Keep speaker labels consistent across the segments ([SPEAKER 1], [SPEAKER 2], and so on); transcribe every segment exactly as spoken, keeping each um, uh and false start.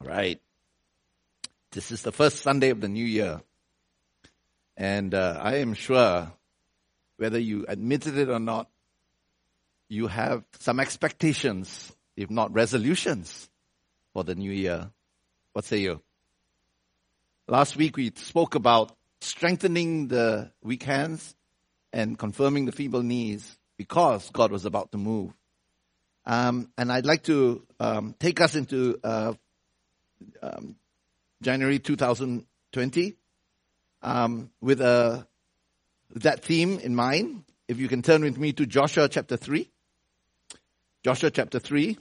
[SPEAKER 1] Right. This is the first Sunday of the new year. And uh, I am sure, whether you admitted it or not, you have some expectations, if not resolutions, for the new year. What say you? Last week we spoke about strengthening the weak hands and confirming the feeble knees because God was about to move. Um, and I'd like to um, take us into uh, um, January two thousand twenty um, with a, that theme in mind. If you can turn with me to Joshua chapter three. Joshua chapter three.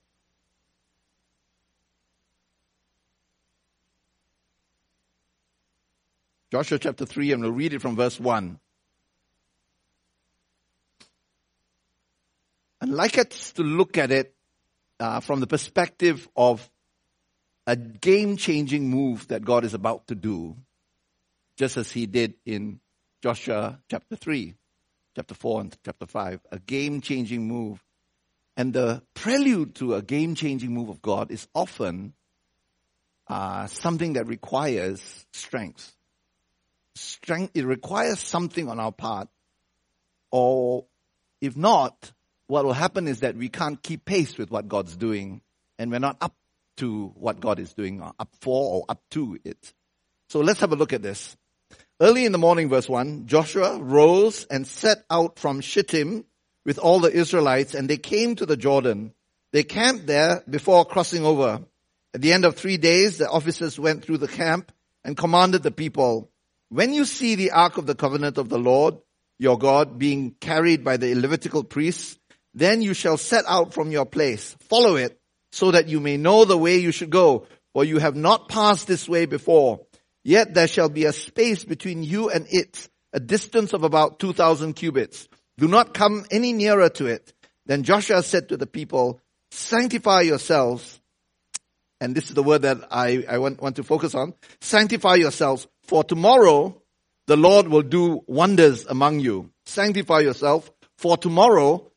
[SPEAKER 1] Joshua chapter three, and we'll read it from verse one. I'd like us to look at it uh, from the perspective of a game-changing move that God is about to do, just as he did in Joshua chapter three, chapter four, and chapter five. A game-changing move. And the prelude to a game-changing move of God is often uh, something that requires strength. Strength, it requires something on our part. Or if not, what will happen is that we can't keep pace with what God's doing, and we're not up to what God is doing, or up for or up to it. So let's have a look at this. Early in the morning, verse one, Joshua rose and set out from Shittim with all the Israelites, and they came to the Jordan. They camped there before crossing over. At the end of three days, the officers went through the camp and commanded the people, when you see the ark of the covenant of the Lord, your God, being carried by the Levitical priests, then you shall set out from your place. Follow it, so that you may know the way you should go, for you have not passed this way before. Yet there shall be a space between you and it, a distance of about two thousand cubits. Do not come any nearer to it. Then Joshua said to the people, sanctify yourselves. And this is the word that I, I want, want to focus on. Sanctify yourselves, for tomorrow the Lord will do wonders among you. Sanctify yourself, for tomorrow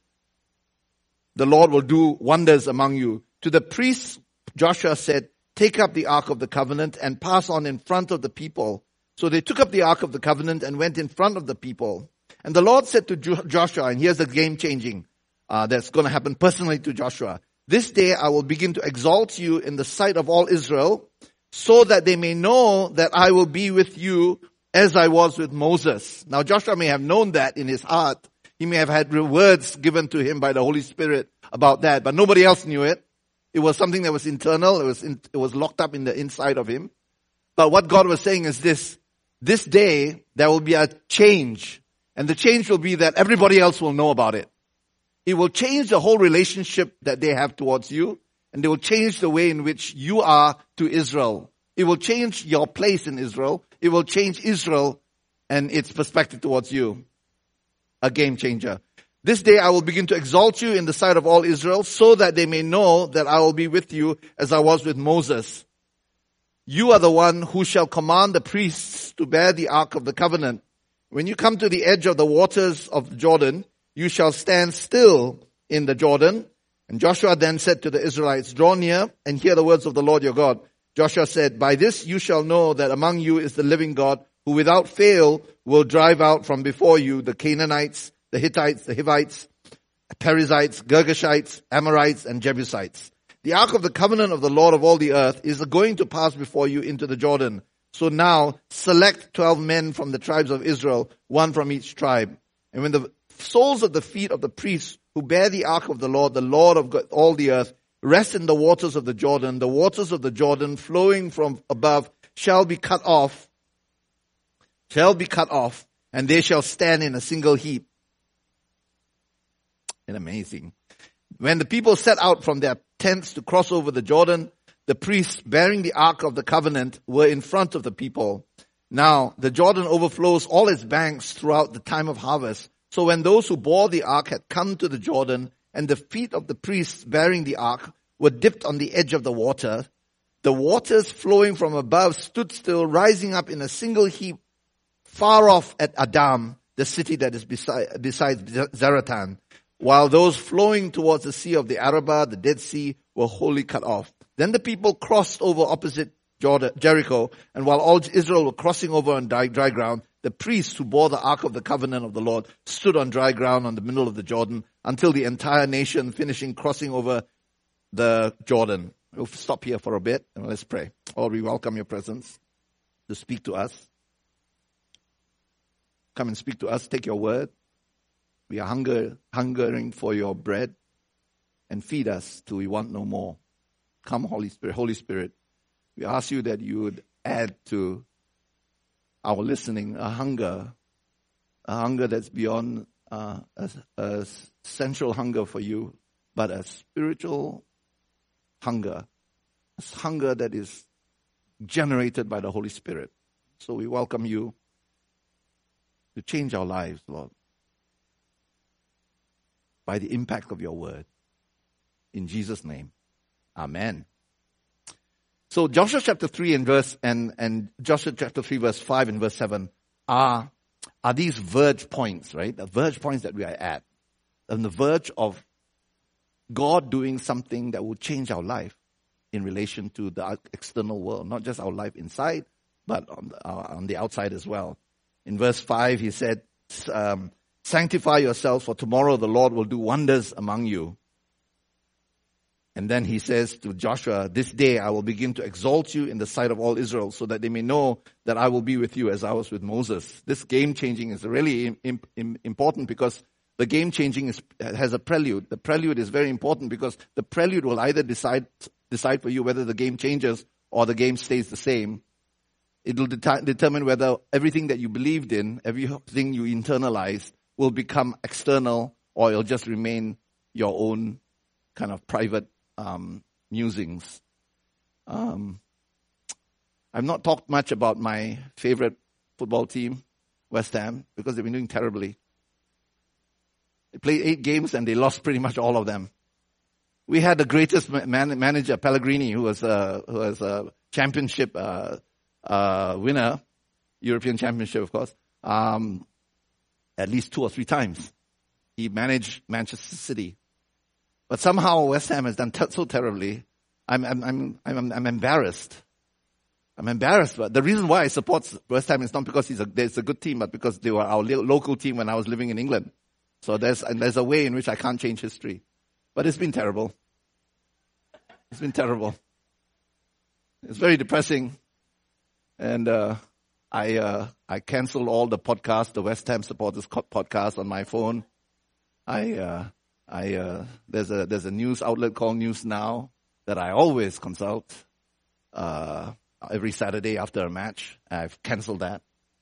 [SPEAKER 1] the Lord will do wonders among you. To the priests, Joshua said, take up the ark of the covenant and pass on in front of the people. So they took up the ark of the covenant and went in front of the people. And the Lord said to Joshua, and here's the game changing uh, that's going to happen personally to Joshua. This day I will begin to exalt you in the sight of all Israel, so that they may know that I will be with you as I was with Moses. Now Joshua may have known that in his heart. He may have had words given to him by the Holy Spirit about that, but nobody else knew it. It was something that was internal. It was in, it was locked up in the inside of him. But what God was saying is this: this day there will be a change, and the change will be that everybody else will know about it. It will change the whole relationship that they have towards you, and they will change the way in which you are to Israel. It will change your place in Israel. It will change Israel and its perspective towards you. A game changer. This day I will begin to exalt you in the sight of all Israel, so that they may know that I will be with you as I was with Moses. You are the one who shall command the priests to bear the ark of the covenant. When you come to the edge of the waters of the Jordan, you shall stand still in the Jordan. And Joshua then said to the Israelites, draw near and hear the words of the Lord your God. Joshua said, by this you shall know that among you is the living God, who without fail will drive out from before you the Canaanites, the Hittites, the Hivites, Perizzites, Girgashites, Amorites, and Jebusites. The ark of the covenant of the Lord of all the earth is going to pass before you into the Jordan. So now select twelve men from the tribes of Israel, one from each tribe. And when the soles of the feet of the priests who bear the ark of the Lord, the Lord of God, all the earth, rest in the waters of the Jordan, the waters of the Jordan flowing from above shall be cut off, shall be cut off, and they shall stand in a single heap. And amazing. When the people set out from their tents to cross over the Jordan, the priests bearing the ark of the covenant were in front of the people. Now the Jordan overflows all its banks throughout the time of harvest. So when those who bore the ark had come to the Jordan, and the feet of the priests bearing the ark were dipped on the edge of the water, the waters flowing from above stood still, rising up in a single heap far off at Adam, the city that is beside, besides Zaratan, while those flowing towards the sea of the Arabah, the Dead Sea, were wholly cut off. Then the people crossed over opposite Jordan, Jericho, and while all Israel were crossing over on dry, dry ground, the priests who bore the Ark of the Covenant of the Lord stood on dry ground on the middle of the Jordan until the entire nation finishing crossing over the Jordan. We'll stop here for a bit and let's pray. Lord, we welcome your presence to speak to us. Come and speak to us. Take your word. We are hunger, hungering for your bread, and feed us till we want no more. Come, Holy Spirit. Holy Spirit, we ask you that you would add to our listening a hunger, a hunger that's beyond uh, a, a sensual hunger for you, but a spiritual hunger, a hunger that is generated by the Holy Spirit. So we welcome you to change our lives, Lord, by the impact of your word. In Jesus' name, amen. So Joshua chapter three and verse and, and Joshua chapter three verse five and verse seven are, are these verge points, right? The verge points that we are at. On the verge of God doing something that will change our life in relation to the external world. Not just our life inside, but on the, uh, on the outside as well. In verse five, he said, um, sanctify yourselves, for tomorrow the Lord will do wonders among you. And then he says to Joshua, this day I will begin to exalt you in the sight of all Israel, so that they may know that I will be with you as I was with Moses. This game changing is really im- im- important because the game changing is, has a prelude. The prelude is very important because the prelude will either decide decide for you whether the game changes or the game stays the same. It will det- determine whether everything that you believed in, everything you internalized, will become external or it'll just remain your own kind of private Um, musings. Um, I've not talked much about my favorite football team, West Ham, because they've been doing terribly. They played eight games and they lost pretty much all of them. We had the greatest man- manager, Pellegrini, who was a, who was a championship uh, uh, winner, European championship, of course, um, at least two or three times. He managed Manchester City. But somehow West Ham has done t- so terribly. I'm, I'm, I'm, I'm, I'm embarrassed. I'm embarrassed. But the reason why I support West Ham is not because he's a, there's a good team, but because they were our li- local team when I was living in England. So there's, and there's a way in which I can't change history. But it's been terrible. It's been terrible. It's very depressing. And, uh, I, uh, I canceled all the podcasts, the West Ham supporters podcast on my phone. I, uh, I, uh, there's a, there's a news outlet called News Now that I always consult, uh, every Saturday after a match. I've canceled that.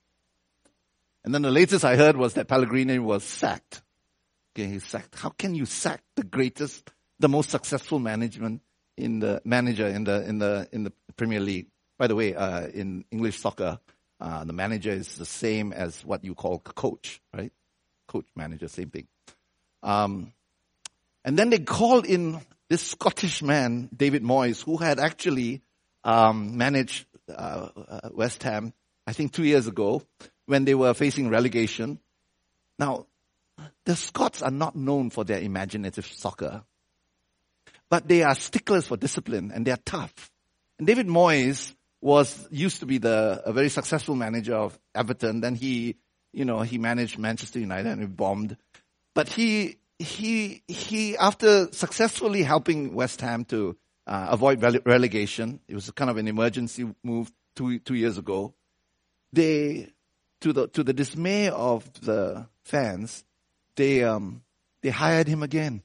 [SPEAKER 1] And then the latest I heard was that Pellegrini was sacked. Okay, he's sacked. How can you sack the greatest, the most successful management in the, manager in the, in the, in the Premier League? By the way, uh, in English soccer, uh, the manager is the same as what you call coach, right? Coach, manager, same thing. Um, And then they called in this Scottish man, David Moyes, who had actually um, managed uh, uh, West Ham, I think two years ago, when they were facing relegation. Now, the Scots are not known for their imaginative soccer, but they are sticklers for discipline, and they are tough. And David Moyes was used to be the a very successful manager of Everton. Then he, you know, he managed Manchester United and he bombed. But he He, he, after successfully helping West Ham to uh, avoid rele- relegation, it was kind of an emergency move two, two years ago. They, to the, to the dismay of the fans, they, um, they hired him again.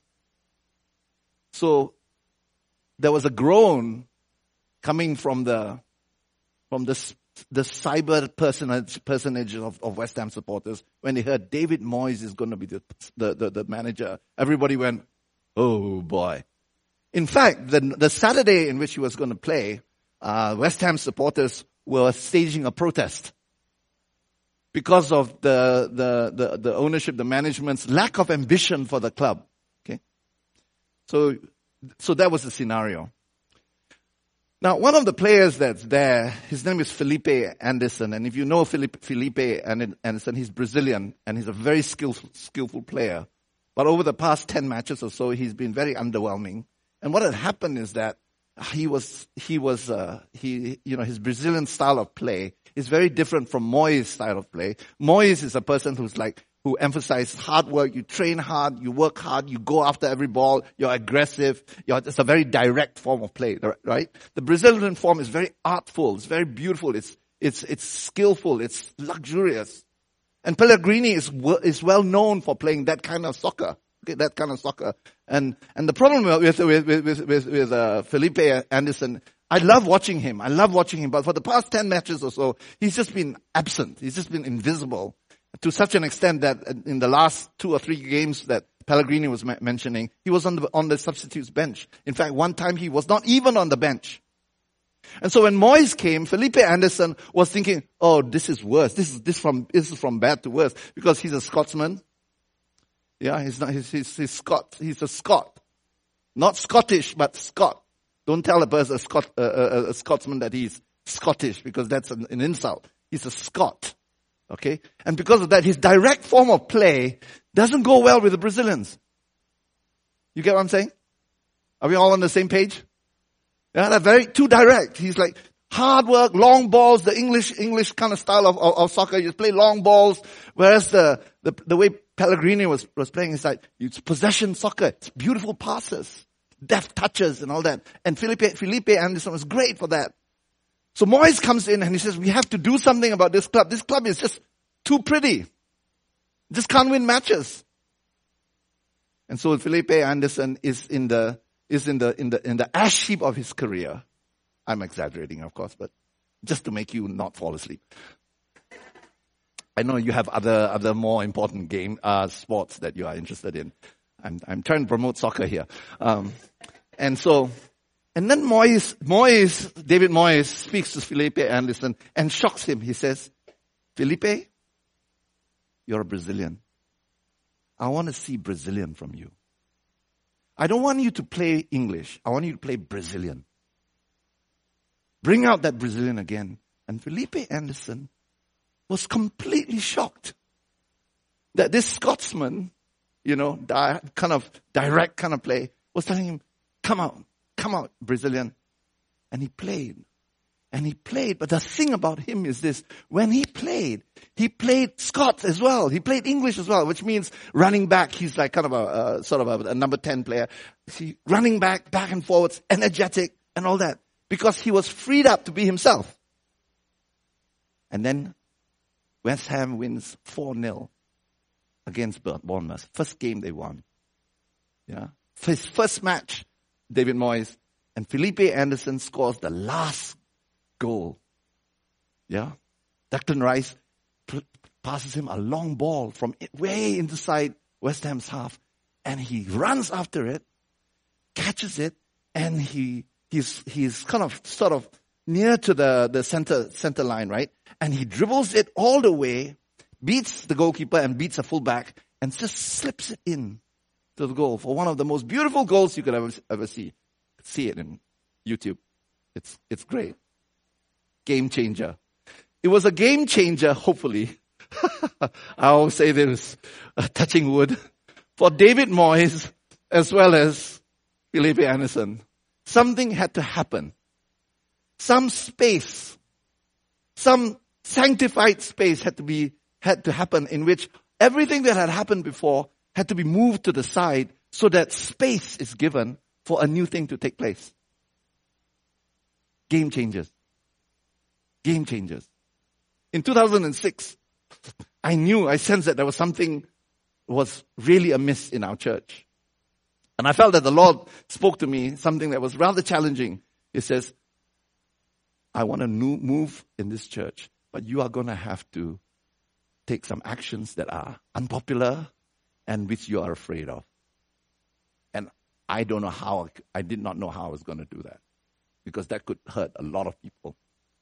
[SPEAKER 1] So there was a groan coming from the, from the, the cyber personage, personage of, of West Ham supporters when they heard David Moyes is going to be the, the, the, the manager. Everybody went, oh boy. In fact, the, the Saturday in which he was going to play, uh, West Ham supporters were staging a protest because of the, the, the, the ownership, the management's lack of ambition for the club. Okay. So, so that was the scenario. Now, one of the players that's there, his name is Felipe Anderson. And if you know Felipe, Felipe Anderson, he's Brazilian and he's a very skillful, skillful player. But over the past ten matches or so, he's been very underwhelming. And what had happened is that he was, he was, uh, he, you know, his Brazilian style of play is very different from Moyes' style of play. Moyes is a person who's like, who emphasizes hard work. You train hard, you work hard, you go after every ball, you're aggressive. You're, it's a very direct form of play, right? The Brazilian form is very artful, it's very beautiful, it's, it's, it's skillful, it's luxurious. And Pellegrini is, is well known for playing that kind of soccer. Okay, that kind of soccer. And, and the problem with, with, with, with, with, uh, Felipe Anderson, I love watching him. I love watching him. But for the past ten matches or so, he's just been absent. He's just been invisible to such an extent that in the last two or three games that Pellegrini was ma- mentioning, he was on the, on the substitutes bench. In fact, one time he was not even on the bench. And so when Moyes came, Felipe Anderson was thinking, oh, this is worse. This is, this from, this is from bad to worse because he's a Scotsman. Yeah, he's not, he's, he's, he's Scot, he's a Scot. Not Scottish, but Scot. Don't tell a person, a Scot, uh, a, a Scotsman that he's Scottish because that's an, an insult. He's a Scot. Okay? And because of that, his direct form of play doesn't go well with the Brazilians. You get what I'm saying? Are we all on the same page? Yeah, they're very, too direct. He's like, hard work, long balls, the English, English kind of style of, of, of soccer. You play long balls, whereas the, the, the way Pellegrini was, was playing is like, it's possession soccer. It's beautiful passes, deft touches and all that. And Felipe, Felipe Anderson was great for that. So Moyes comes in and he says, we have to do something about this club. This club is just too pretty. Just can't win matches. And so Felipe Anderson is in the, is in the, in the, in the ash heap of his career. I'm exaggerating, of course, but just to make you not fall asleep. I know you have other, other more important game, uh, sports that you are interested in. I'm, I'm trying to promote soccer here. Um, and so, and then Moyes, Moyes, David Moyes speaks to Felipe Anderson and shocks him. He says, Felipe, you're a Brazilian. I want to see Brazilian from you. I don't want you to play English. I want you to play Brazilian. Bring out that Brazilian again. And Felipe Anderson was completely shocked that this Scotsman, you know, di- kind of direct kind of play, was telling him, come out, come out, Brazilian. And he played. And he played. But the thing about him is this, when he played, he played Scots as well. He played English as well, which means running back. He's like kind of a, uh, sort of a, a number ten player. See, running back, back and forwards, energetic and all that. Because he was freed up to be himself. And then West Ham wins four nil against Bournemouth. First game they won. Yeah. His first match, David Moyes, and Felipe Anderson scores the last goal. Yeah. Declan Rice p- passes him a long ball from way inside West Ham's half, and he runs after it, catches it, and he he's he's kind of sort of near to the, the center center line, right? And he dribbles it all the way, beats the goalkeeper and beats a fullback, and just slips it in to the goal for one of the most beautiful goals you could ever ever see. See it in YouTube. It's it's great. Game changer. It was a game changer, hopefully. I always say this, uh, touching wood, for David Moyes as well as Felipe Anderson. Something had to happen. Some space, some sanctified space had to be, had to happen in which everything that had happened before had to be moved to the side so that space is given for a new thing to take place. Game changers. Game changers. In two thousand six, I knew, I sensed that there was something was really amiss in our church. And I felt that the Lord spoke to me something that was rather challenging. He says, I want to move in this church, but you are going to have to take some actions that are unpopular and which you are afraid of. And I don't know how, I did not know how I was going to do that, because that could hurt a lot of people.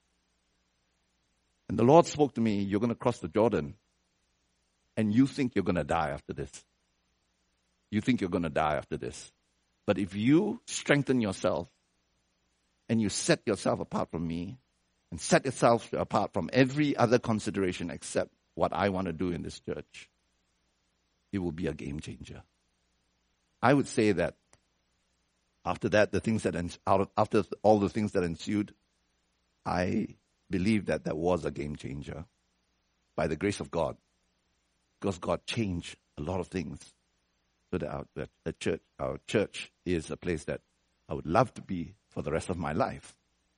[SPEAKER 1] And the Lord spoke to me, you're going to cross the Jordan, and you think you're going to die after this. You think you're going to die after this. But if you strengthen yourself, and you set yourself apart from me, and set yourself apart from every other consideration except what I want to do in this church, it will be a game changer. I would say that after that, the things that out of, after all the things that ensued, I believe that that was a game changer by the grace of God, because God changed a lot of things so that our that the church, our church is a place that I would love to be for the rest of my life.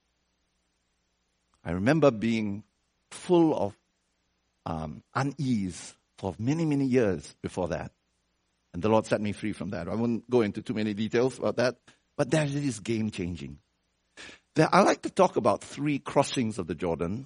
[SPEAKER 1] I remember being full of um, unease for many, many years before that. And the Lord set me free from that. I won't go into too many details about that, but that is game-changing. There, I like to talk about three crossings of the Jordan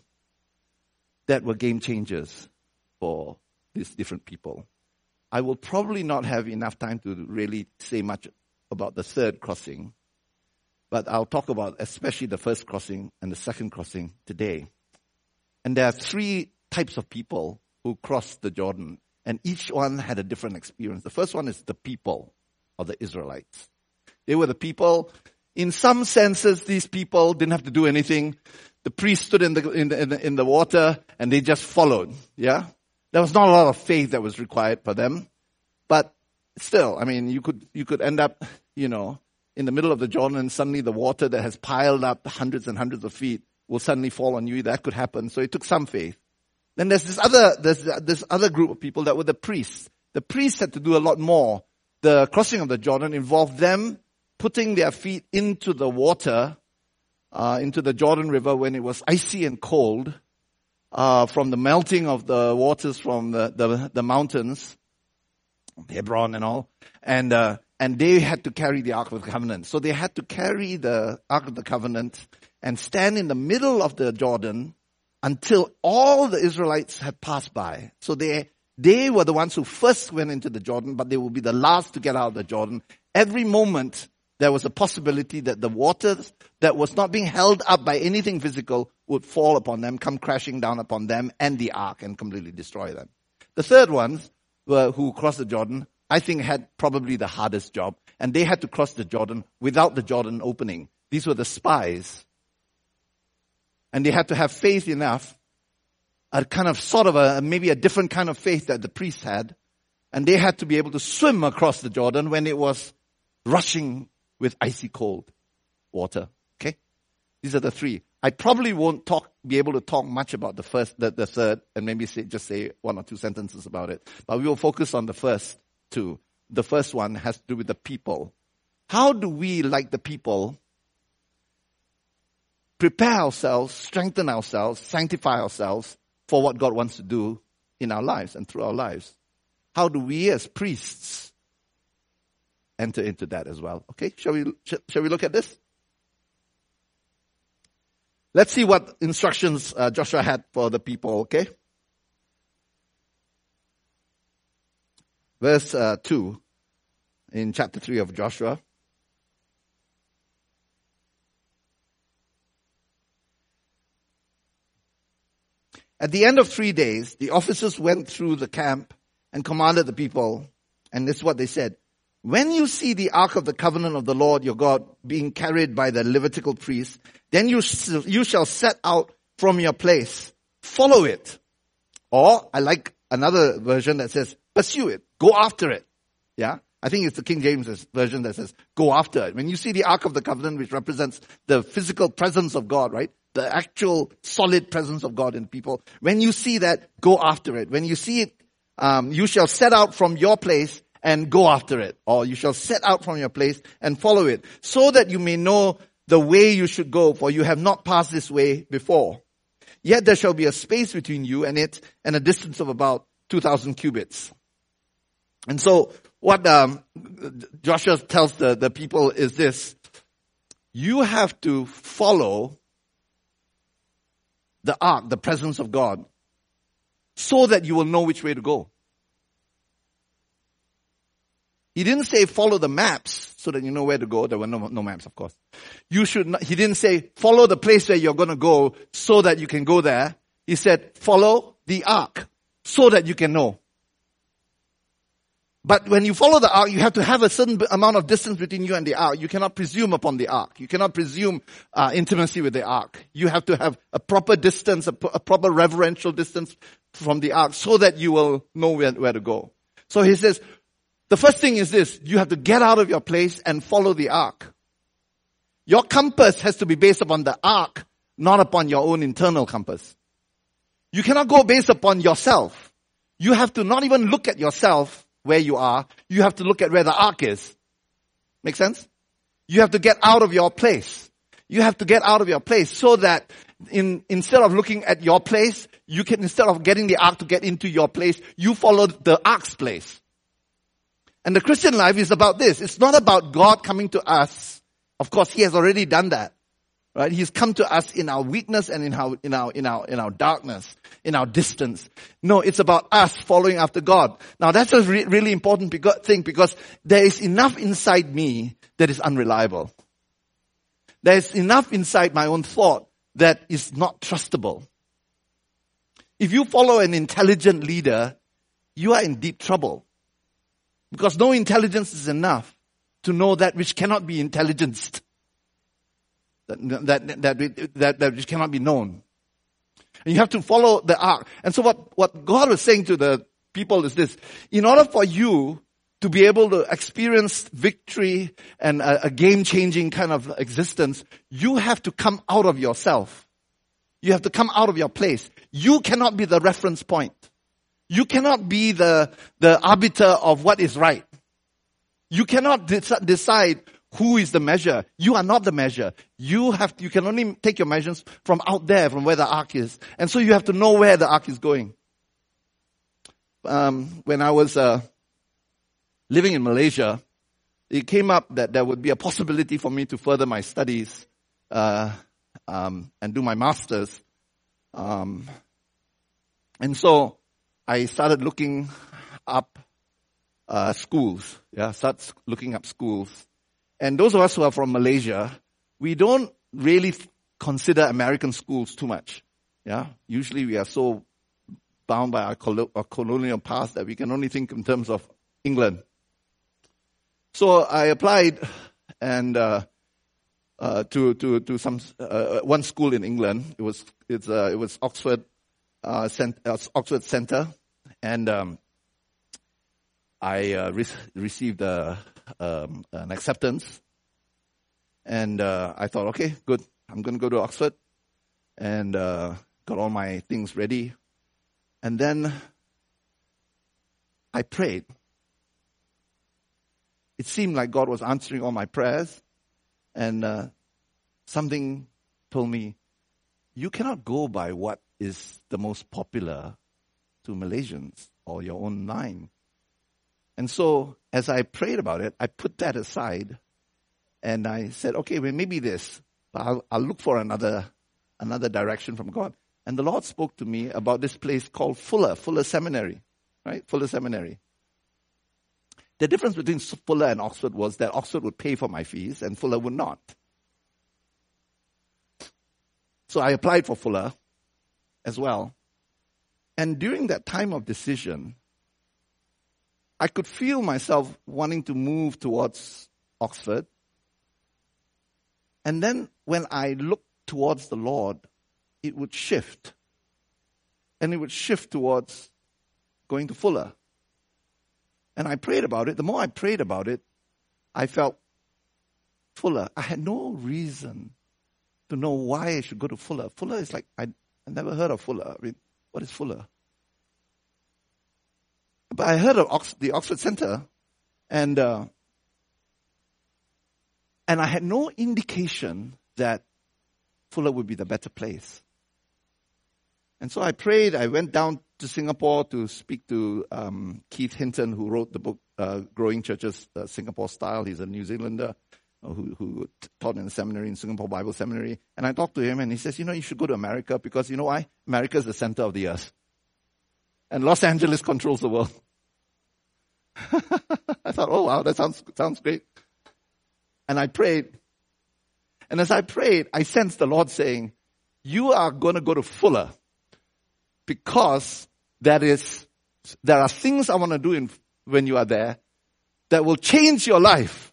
[SPEAKER 1] that were game changers for these different people. I will probably not have enough time to really say much about the third crossing, but I'll talk about especially the first crossing and the second crossing today. And there are three types of people who crossed the Jordan, and each one had a different experience. The first one is the people of the Israelites. They were the people. In some senses, these people didn't have to do anything. The priest stood in the, in the, in the, in the water and they just followed. Yeah. There was not a lot of faith that was required for them. But still, I mean, you could, you could end up, you know, in the middle of the Jordan and suddenly the water that has piled up hundreds and hundreds of feet will suddenly fall on you. That could happen. So it took some faith. Then there's this other, there's this other group of people that were the priests. The priests had to do a lot more. The crossing of the Jordan involved them putting their feet into the water, uh, into the Jordan River when it was icy and cold, uh, from the melting of the waters from the, the, the mountains, Hebron and all. And, uh, and they had to carry the Ark of the Covenant. So they had to carry the Ark of the Covenant and stand in the middle of the Jordan until all the Israelites had passed by. So they, they were the ones who first went into the Jordan, but they will be the last to get out of the Jordan. Every moment, there was a possibility that the water that was not being held up by anything physical would fall upon them, come crashing down upon them and the ark and completely destroy them. The third ones were who crossed the Jordan, I think had probably the hardest job, and they had to cross the Jordan without the Jordan opening. These were the spies. And they had to have faith enough, a kind of sort of a, maybe a different kind of faith that the priests had, and they had to be able to swim across the Jordan when it was rushing with icy cold water. Okay? These are the three. I probably won't talk, be able to talk much about the first, the, the third, and maybe say, just say one or two sentences about it. But we will focus on the first two. The first one has to do with the people. How do we, like the people, prepare ourselves, strengthen ourselves, sanctify ourselves for what God wants to do in our lives and through our lives? How do we as priests enter into that as well? Okay, shall we, shall we look at this? Let's see what instructions uh, Joshua had for the people, okay? Verse uh, two in chapter three of Joshua. At the end of three days, the officers went through the camp and commanded the people, and this is what they said. When you see the Ark of the Covenant of the Lord your God being carried by the Levitical priests, then you, you shall set out from your place. Follow it. Or, I like another version that says, pursue it. Go after it. Yeah? I think it's the King James version that says, go after it. When you see the Ark of the Covenant, which represents the physical presence of God, right? The actual solid presence of God in people. When you see that, go after it. When you see it, um, you shall set out from your place and go after it. Or you shall set out from your place and follow it, so that you may know the way you should go, for you have not passed this way before. Yet there shall be a space between you and it, and a distance of about two thousand cubits. And so, what um, Joshua tells the, the people is this. You have to follow the ark, the presence of God, so that you will know which way to go. He didn't say follow the maps so that you know where to go. There were no, no maps, of course. You should not, he didn't say follow the place where you're going to go so that you can go there. He said follow the ark so that you can know. But when you follow the ark, you have to have a certain amount of distance between you and the ark. You cannot presume upon the ark. You cannot presume uh, intimacy with the ark. You have to have a proper distance, a, p- a proper reverential distance from the ark so that you will know where, where to go. So he says, the first thing is this, you have to get out of your place and follow the ark. Your compass has to be based upon the ark, not upon your own internal compass. You cannot go based upon yourself. You have to not even look at yourself where you are. You have to look at where the ark is. Make sense? You have to get out of your place. You have to get out of your place so that in, instead of looking at your place, you can, instead of getting the ark to get into your place, you follow the ark's place. And the Christian life is about this. It's not about God coming to us. Of course, He has already done that. Right? He's come to us in our weakness and in our, in our, in our, in our darkness, in our distance. No, it's about us following after God. Now that's a re- really important thing because there is enough inside me that is unreliable. There is enough inside my own thought that is not trustable. If you follow an intelligent leader, you are in deep trouble. Because no intelligence is enough to know that which cannot be intelligenced. That, that, that, that, that which cannot be known. And you have to follow the ark. And so what, what God was saying to the people is this. In order for you to be able to experience victory and a, a game-changing kind of existence, you have to come out of yourself. You have to come out of your place. You cannot be the reference point. You cannot be the, the arbiter of what is right. You cannot de- decide who is the measure. You are not the measure. You have, you can only take your measures from out there, from where the ark is. And so you have to know where the ark is going. Um, when I was, uh, living in Malaysia, it came up that there would be a possibility for me to further my studies, uh, um, and do my master's. Um, and so I started looking up, uh, schools. Yeah, start looking up schools. And those of us who are from Malaysia, we don't really consider American schools too much. Yeah, usually we are so bound by our, colo- our colonial past that we can only think in terms of England. So I applied and uh, uh, to to to some uh, one school in England. It was it's uh, it was Oxford uh, cent- uh, Oxford Centre, and um, I uh, re- received a. Um, an acceptance, and uh, I thought, okay, good, I'm going to go to Oxford, and uh, got all my things ready, and then I prayed. It seemed like God was answering all my prayers, and uh, something told me, you cannot go by what is the most popular to Malaysians or your own mind. And so, as I prayed about it, I put that aside, and I said, okay, well, maybe this. I'll, I'll look for another, another direction from God. And the Lord spoke to me about this place called Fuller, Fuller Seminary, right? Fuller Seminary. The difference between Fuller and Oxford was that Oxford would pay for my fees, and Fuller would not. So I applied for Fuller as well. And during that time of decision, I could feel myself wanting to move towards Oxford. And then when I looked towards the Lord, it would shift. And it would shift towards going to Fuller. And I prayed about it. The more I prayed about it, I felt Fuller. I had no reason to know why I should go to Fuller. Fuller is like, I, I never heard of Fuller. I mean, what is Fuller? But I heard of Ox- the Oxford Centre, and uh, and I had no indication that Fuller would be the better place. And so I prayed. I went down to Singapore to speak to um, Keith Hinton, who wrote the book uh, Growing Churches, uh, Singapore Style. He's a New Zealander uh, who, who taught in the seminary, in Singapore Bible Seminary. And I talked to him, and he says, you know, you should go to America because, you know why? America is the center of the earth. And Los Angeles controls the world. I thought, oh wow, that sounds sounds great. And I prayed. And as I prayed, I sensed the Lord saying, you are going to go to Fuller because that is, there are things I want to do in, when you are there that will change your life.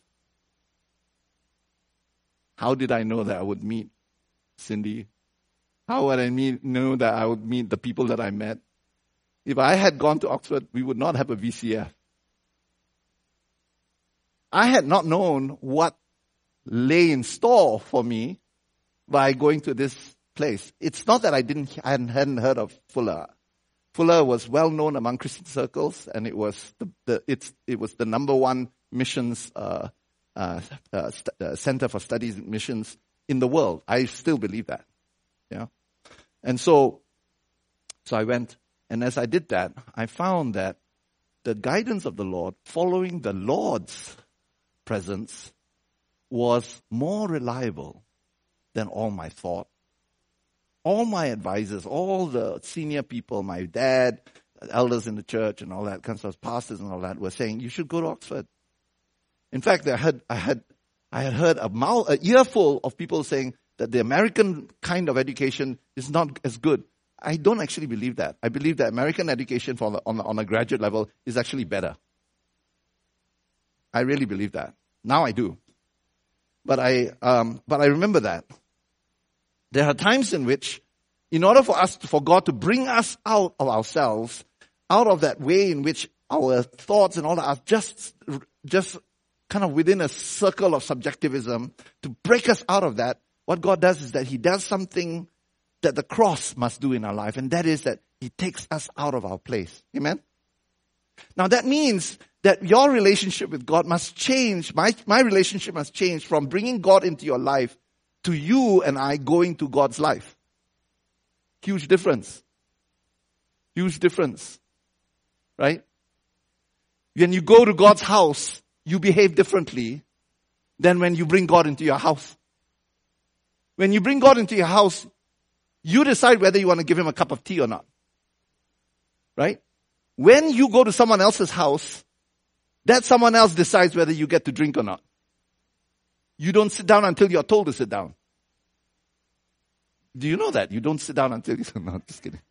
[SPEAKER 1] How did I know that I would meet Cindy? How would I meet, know that I would meet the people that I met? If I had gone to Oxford, we would not have a V C F. I had not known what lay in store for me by going to this place. It's not that I didn't, I hadn't heard of Fuller. Fuller was well known among Christian circles, and it was the, the it's it was the number one missions uh, uh, uh, st- uh, center for studies in missions in the world. I still believe that. Yeah, and so so I went, and as I did that, I found that the guidance of the Lord, following the Lord's presence, was more reliable than all my thought. All my advisors, all the senior people, my dad, elders in the church and all that kinds of pastors and all that were saying, you should go to Oxford. In fact, I had, I had, I had heard a mouth, a earful of people saying that the American kind of education is not as good. I don't actually believe that. I believe that American education for the, on, the, on a graduate level is actually better. I really believe that. Now I do. But I, um, but I remember that. There are times in which, in order for us, to, for God to bring us out of ourselves, out of that way in which our thoughts and all that are just, just kind of within a circle of subjectivism, to break us out of that, what God does is that He does something that the cross must do in our life, and that is that He takes us out of our place. Amen? Now that means that your relationship with God must change. My, my relationship must change from bringing God into your life to you and I going to God's life. Huge difference. Huge difference. Right? When you go to God's house, you behave differently than when you bring God into your house. When you bring God into your house, you decide whether you want to give Him a cup of tea or not. Right? When you go to someone else's house, that someone else decides whether you get to drink or not. You don't sit down until you're told to sit down. Do you know that? You don't sit down until you... No, just kidding.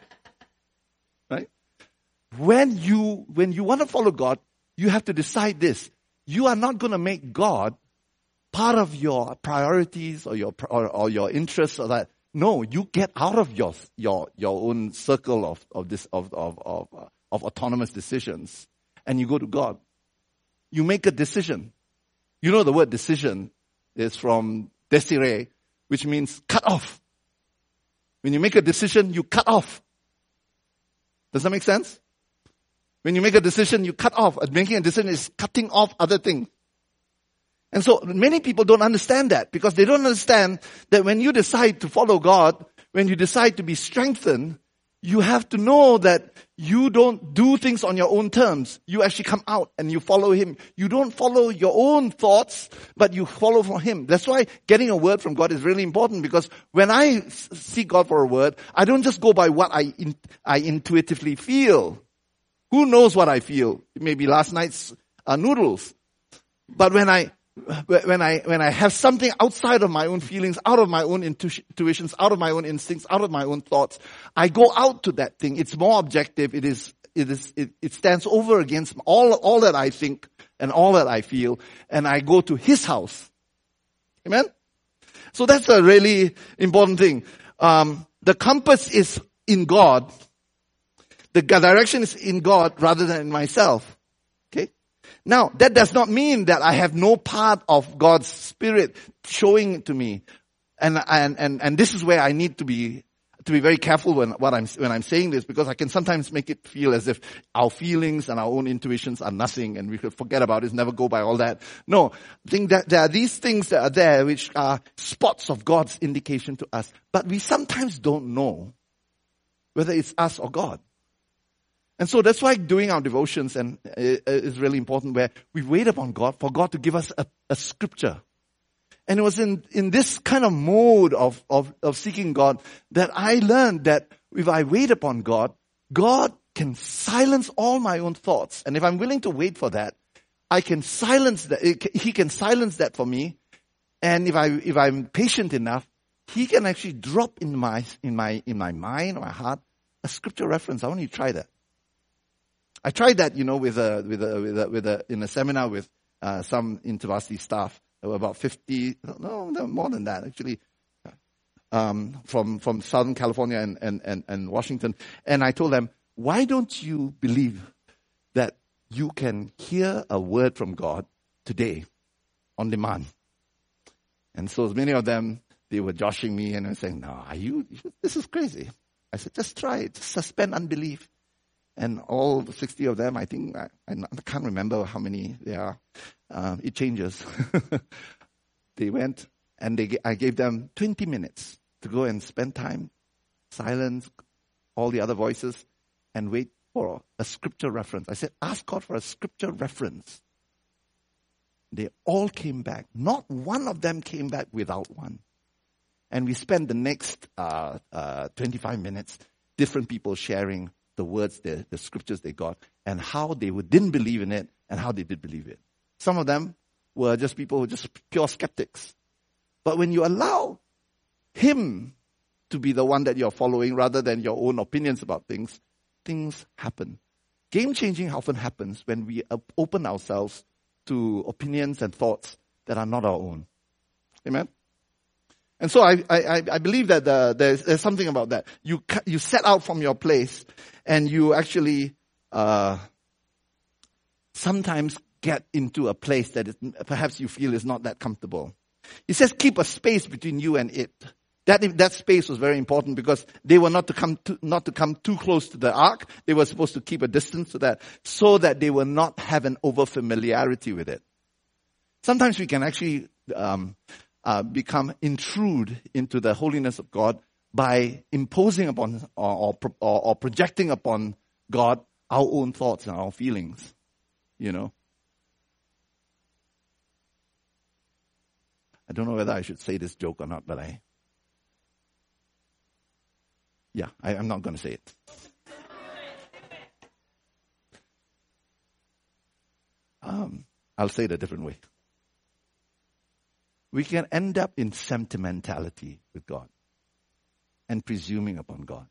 [SPEAKER 1] Right? When you, when you want to follow God, you have to decide this. You are not going to make God part of your priorities or your, or, or your interests or that. No, you get out of your, your, your own circle of, of this, of, of, of, uh, of autonomous decisions and you go to God. You make a decision. You know the word decision is from desire, which means cut off. When you make a decision, you cut off. Does that make sense? When you make a decision, you cut off. Making a decision is cutting off other things. And so many people don't understand that because they don't understand that when you decide to follow God, when you decide to be strengthened, you have to know that you don't do things on your own terms. You actually come out and you follow Him. You don't follow your own thoughts, but you follow from Him. That's why getting a word from God is really important, because when I seek God for a word, I don't just go by what I in, I intuitively feel. Who knows what I feel? It may be last night's uh, noodles. But when I When I, when I have something outside of my own feelings, out of my own intuitions, out of my own instincts, out of my own thoughts, I go out to that thing. It's more objective. It is, it is, it, it stands over against all, all that I think and all that I feel. And I go to His house. Amen? So that's a really important thing. Um, the compass is in God. The direction is in God rather than in myself. Now, that does not mean that I have no part of God's Spirit showing it to me. And, and, and, and this is where I need to be, to be very careful when, what I'm, when I'm saying this, because I can sometimes make it feel as if our feelings and our own intuitions are nothing and we could forget about it, never go by all that. No, I think that there are these things that are there which are spots of God's indication to us. But we sometimes don't know whether it's us or God. And so that's why doing our devotions and uh, is really important, where we wait upon God for God to give us a, a scripture. And it was in, in this kind of mode of, of, of seeking God that I learned that if I wait upon God, God can silence all my own thoughts. And if I'm willing to wait for that, I can silence that. He can silence that for me. And if I, if I'm patient enough, He can actually drop in my, in my, in my mind, my heart, a scripture reference. I want you to try that. I tried that, you know, with a, with a, with a, with a, in a seminar with, uh, some InterVarsity staff. There were about fifty, no, no, more than that, actually, um, from, from Southern California and, and, and, and Washington. And I told them, why don't you believe that you can hear a word from God today on demand? And so many of them, they were joshing me and I was saying, no, are you, this is crazy. I said, just try it, just suspend unbelief. And all sixty of them, I think, I, I can't remember how many there are. Uh, it changes. They went and they, I gave them twenty minutes to go and spend time, silence all the other voices, and wait for a scripture reference. I said, ask God for a scripture reference. They all came back. Not one of them came back without one. And we spent the next uh, uh, twenty-five minutes, different people sharing the words, the, the scriptures they got, and how they didn't believe in it and how they did believe it. Some of them were just people who were just pure skeptics. But when you allow Him to be the one that you're following rather than your own opinions about things, things happen. Game changing often happens when we open ourselves to opinions and thoughts that are not our own. Amen? And so I, I, I believe that uh, there's, there's something about that. You you set out from your place and you actually uh, sometimes get into a place that is, perhaps you feel is not that comfortable. He says keep a space between you and it. That that space was very important because they were not to come to, not to come too close to the ark. They were supposed to keep a distance to that so that they will not have an over familiarity with it. Sometimes we can actually um, uh, become intrude into the holiness of God by imposing upon or, or, or projecting upon God our own thoughts and our feelings. You know. I don't know whether I should say this joke or not, but I. Yeah, I, I'm not going to say it. Um, I'll say it a different way. We can end up in sentimentality with God and presuming upon God.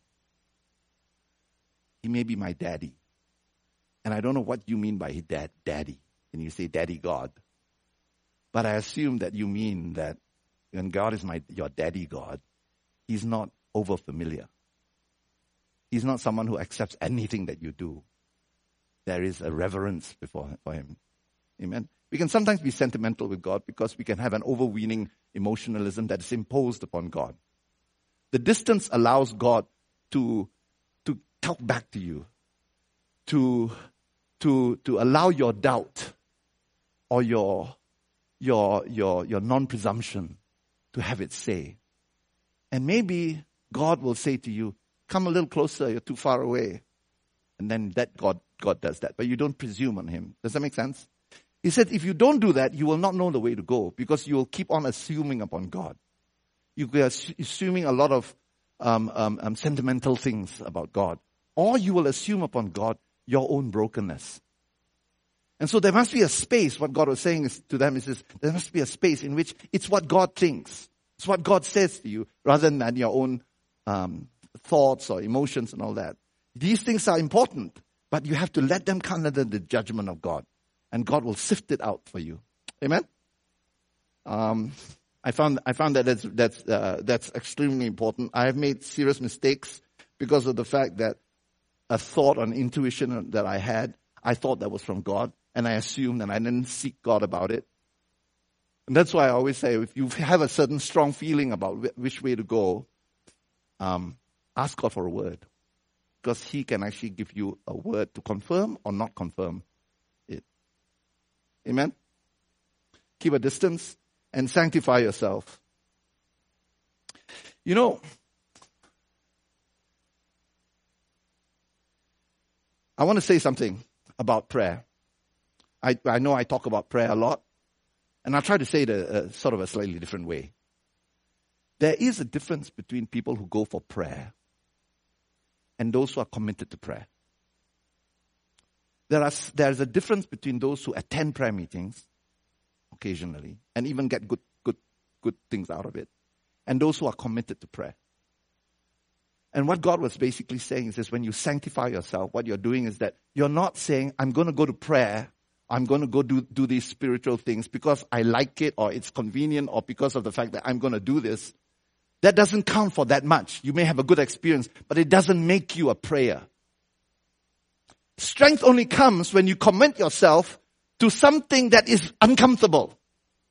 [SPEAKER 1] He may be my daddy. And I don't know what you mean by dad, daddy. And you say daddy God. But I assume that you mean that when God is my your daddy God, He's not over familiar. He's not someone who accepts anything that you do. There is a reverence before for Him. Amen. We can sometimes be sentimental with God because we can have an overweening emotionalism that is imposed upon God. The distance allows God to, to talk back to you, to, to, to allow your doubt or your, your, your, your non-presumption to have its say. And maybe God will say to you, come a little closer, you're too far away. And then that God, God does that. But you don't presume on Him. Does that make sense? He said, if you don't do that, you will not know the way to go because you will keep on assuming upon God. You are assuming a lot of um, um, um, sentimental things about God. Or you will assume upon God your own brokenness. And so there must be a space, what God was saying is, to them is this, there must be a space in which it's what God thinks. It's what God says to you rather than your own um thoughts or emotions and all that. These things are important, but you have to let them come under the judgment of God, and God will sift it out for you. Amen. Um, I found I found that that's that's uh, that's extremely important. I have made serious mistakes because of the fact that a thought or an intuition that I had, I thought that was from God, and I assumed, and I didn't seek God about it. And that's why I always say, if you have a certain strong feeling about which way to go, um. ask God for a word, because He can actually give you a word to confirm or not confirm it. Amen? Keep a distance and sanctify yourself. You know, I want to say something about prayer. I, I know I talk about prayer a lot, and I'll try to say it a, a sort of a slightly different way. There is a difference between people who go for prayer and those who are committed to prayer. There are, there's a difference between those who attend prayer meetings occasionally and even get good, good, good things out of it, and those who are committed to prayer. And what God was basically saying is this: when you sanctify yourself, what you're doing is that you're not saying, I'm going to go to prayer, I'm going to go do, do these spiritual things because I like it or it's convenient or because of the fact that I'm going to do this. That doesn't count for that much. You may have a good experience, but it doesn't make you a prayer. Strength only comes when you commit yourself to something that is uncomfortable.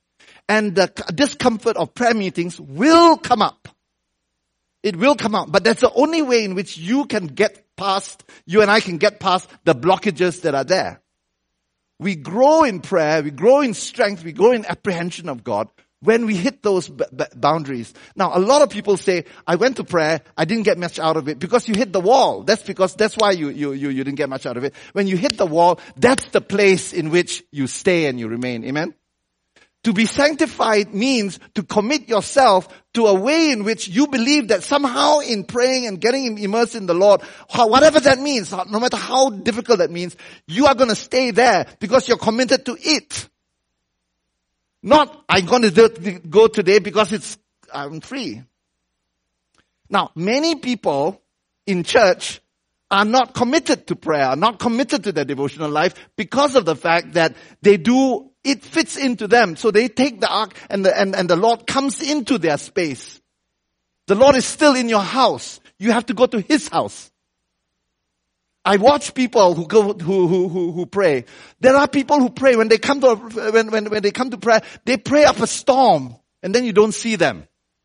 [SPEAKER 1] and the discomfort of prayer meetings will come up. It will come out. But that's the only way in which you can get past, you and I can get past the blockages that are there. We grow in prayer, we grow in strength, we grow in apprehension of God when we hit those b- b- boundaries. Now, a lot of people say, I went to prayer, I didn't get much out of it because you hit the wall. That's because, that's why you, you, you, you didn't get much out of it. When you hit the wall, that's the place in which you stay and you remain. Amen? To be sanctified means to commit yourself to a way in which you believe that somehow in praying and getting immersed in the Lord, how, whatever that means, no matter how difficult that means, you are going to stay there because you're committed to it. Not, I'm going to do, go today because it's, I'm free. Now, many people in church are not committed to prayer, are not committed to their devotional life because of the fact that they do, it fits into them. So they take the ark and the, and, and the Lord comes into their space. The Lord is still in your house. You have to go to His house. I watch people who go, who, who, who, who pray. There are people who pray when they come to, when, when, when they come to prayer, they pray up a storm and then you don't see them.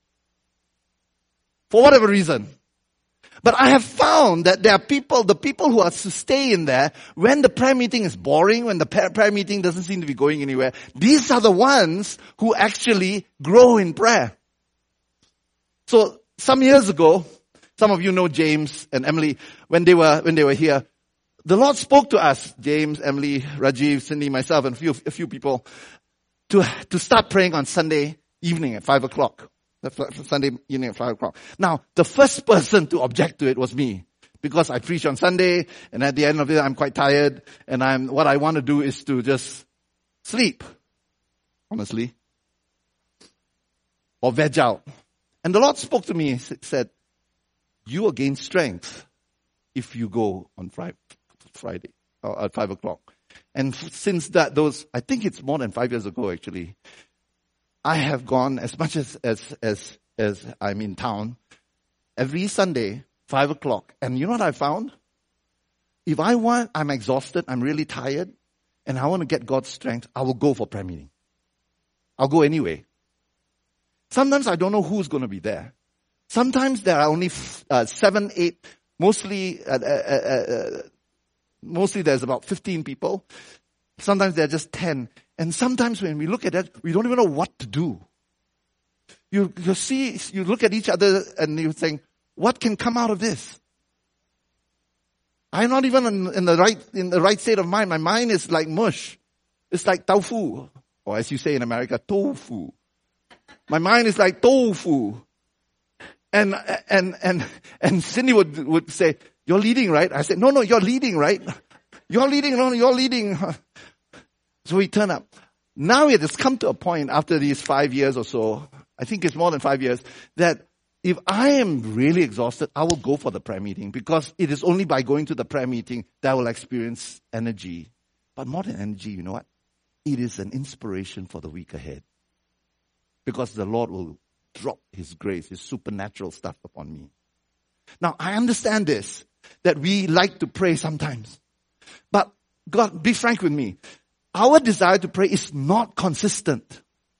[SPEAKER 1] For whatever reason. But I have found that there are people, the people who are to stay in there, when the prayer meeting is boring, when the prayer meeting doesn't seem to be going anywhere, these are the ones who actually grow in prayer. So, some years ago, some of you know James and Emily, when they were, when they were here, the Lord spoke to us, James, Emily, Rajiv, Cindy, myself, and a few, a few people, to, to start praying on Sunday evening at five o'clock. Sunday evening at five o'clock. Now, the first person to object to it was me. Because I preach on Sunday, and at the end of it, I'm quite tired, and I'm, what I want to do is to just sleep. Honestly. Or veg out. And the Lord spoke to me, said, you will gain strength if you go on Friday, Friday, or at five o'clock. And since that, those, I think it's more than five years ago actually, I have gone as much as, as, as, as I'm in town, every Sunday, five o'clock. And you know what I found? If I want, I'm exhausted, I'm really tired, and I want to get God's strength, I will go for prayer meeting. I'll go anyway. Sometimes I don't know who's going to be there. Sometimes there are only uh, seven, eight, mostly, uh, uh, uh, mostly there's about fifteen people. Sometimes there are just ten. And sometimes when we look at that, we don't even know what to do. You, you see, you look at each other and you think, what can come out of this? I'm not even in, in the right, in the right state of mind. My mind is like mush. It's like tofu. Or as you say in America, tofu. My mind is like tofu. And, and, and, and Cindy would, would say, you're leading, right? I said, no, no, you're leading, right? You're leading, no, you're leading. So we turn up. Now it has come to a point after these five years or so, I think it's more than five years, that if I am really exhausted, I will go for the prayer meeting because it is only by going to the prayer meeting that I will experience energy. But more than energy, you know what? It is an inspiration for the week ahead. Because the Lord will drop His grace, His supernatural stuff upon me. Now, I understand this, that we like to pray sometimes. But God, be frank with me. Our desire to pray is not consistent.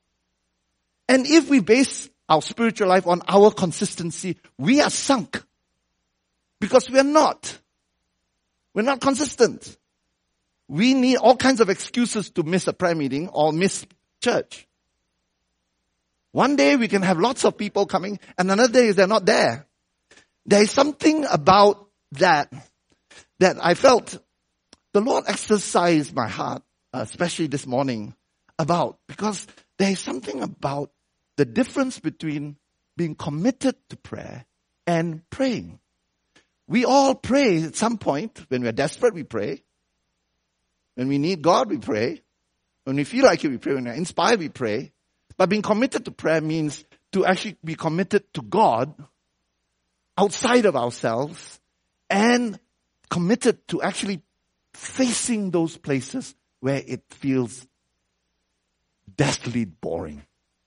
[SPEAKER 1] And if we base our spiritual life on our consistency, we are sunk. Because we are not. We're not consistent. We need all kinds of excuses to miss a prayer meeting or miss church. One day we can have lots of people coming, and another day they're not there. There is something about that that I felt the Lord exercised my heart, especially this morning, about, because there is something about the difference between being committed to prayer and praying. We all pray at some point. When we're desperate, we pray. When we need God, we pray. When we feel like it, we pray. When we're inspired, we pray. But being committed to prayer means to actually be committed to God outside of ourselves and committed to actually facing those places where it feels deathly boring.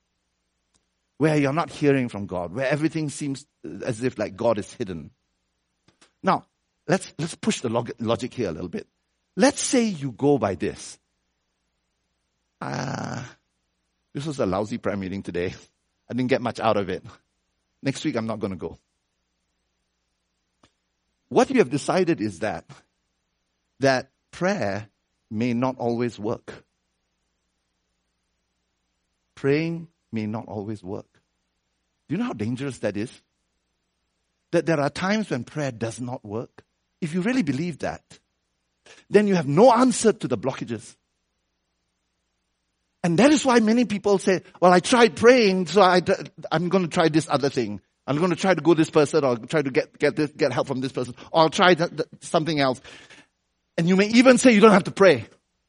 [SPEAKER 1] Where you're not hearing from God, where everything seems as if like God is hidden. Now, let's let's push the log- logic here a little bit. Let's say you go by this. Uh, this was a lousy prayer meeting today. I didn't get much out of it. Next week, I'm not going to go. What you have decided is that, that prayer may not always work. Praying may not always work. Do you know how dangerous that is? That there are times when prayer does not work. If you really believe that, then you have no answer to the blockages. And that is why many people say, well, I tried praying, so I, I'm going to try this other thing. I'm going to try to go this person, or try to get get this, get help from this person, or I'll try th- th- something else. And you may even say you don't have to pray.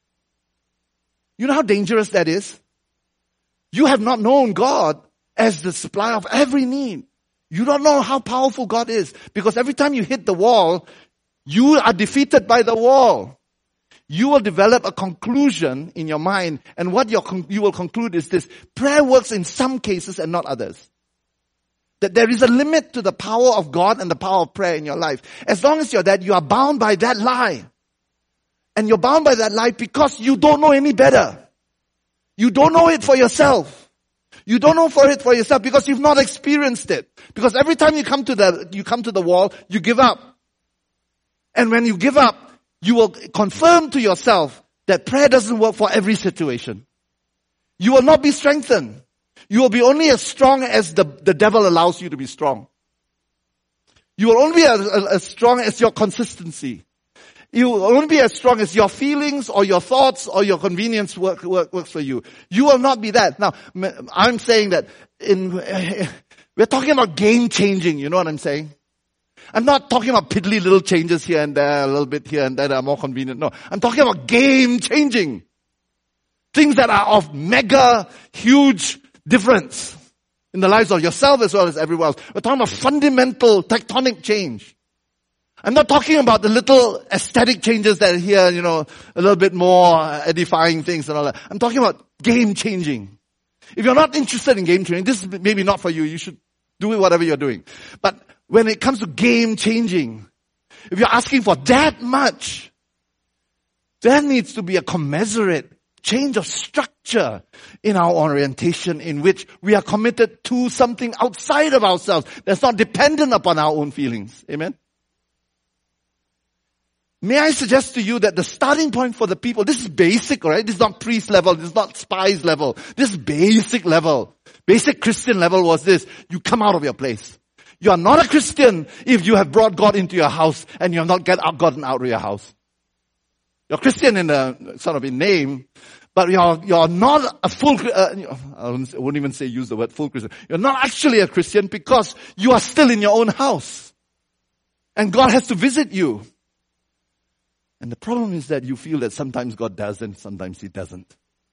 [SPEAKER 1] You know how dangerous that is? You have not known God as the supplier of every need. You don't know how powerful God is, because every time you hit the wall, you are defeated by the wall. You will develop a conclusion in your mind, and what your con- you will conclude is this: prayer works in some cases and not others. That there is a limit to the power of God and the power of prayer in your life. As long as you're that, you are bound by that lie. And you're bound by that lie because you don't know any better. You don't know it for yourself. You don't know for it for yourself because you've not experienced it. Because every time you come to the, you come to the wall, you give up. And when you give up, you will confirm to yourself that prayer doesn't work for every situation. You will not be strengthened. You will be only as strong as the, the devil allows you to be strong. You will only be as, as strong as your consistency. You will only be as strong as your feelings or your thoughts or your convenience work, work, works for you. You will not be that. Now, I'm saying that in, we're talking about game changing, you know what I'm saying? I'm not talking about piddly little changes here and there, a little bit here and there that are more convenient. No, I'm talking about game changing. Things that are of mega, huge difference in the lives of yourself as well as everyone else. We're talking about fundamental tectonic change. I'm not talking about the little aesthetic changes that are here, you know, a little bit more edifying things and all that. I'm talking about game changing. If you're not interested in game changing, this is maybe not for you. You should do whatever you're doing. But when it comes to game changing, if you're asking for that much, there needs to be a commensurate change of structure in our orientation, in which we are committed to something outside of ourselves that's not dependent upon our own feelings. Amen? May I suggest to you that the starting point for the people, this is basic, right? This is not priest level, this is not spies level. This is basic level. Basic Christian level was this: you come out of your place. You are not a Christian if you have brought God into your house and you have not get out, gotten out of your house. You're Christian in the, sort of in name, but you're, you're not a full, uh, I won't even say use the word full Christian. You're not actually a Christian because you are still in your own house. And God has to visit you. And the problem is that you feel that sometimes God does and sometimes He doesn't.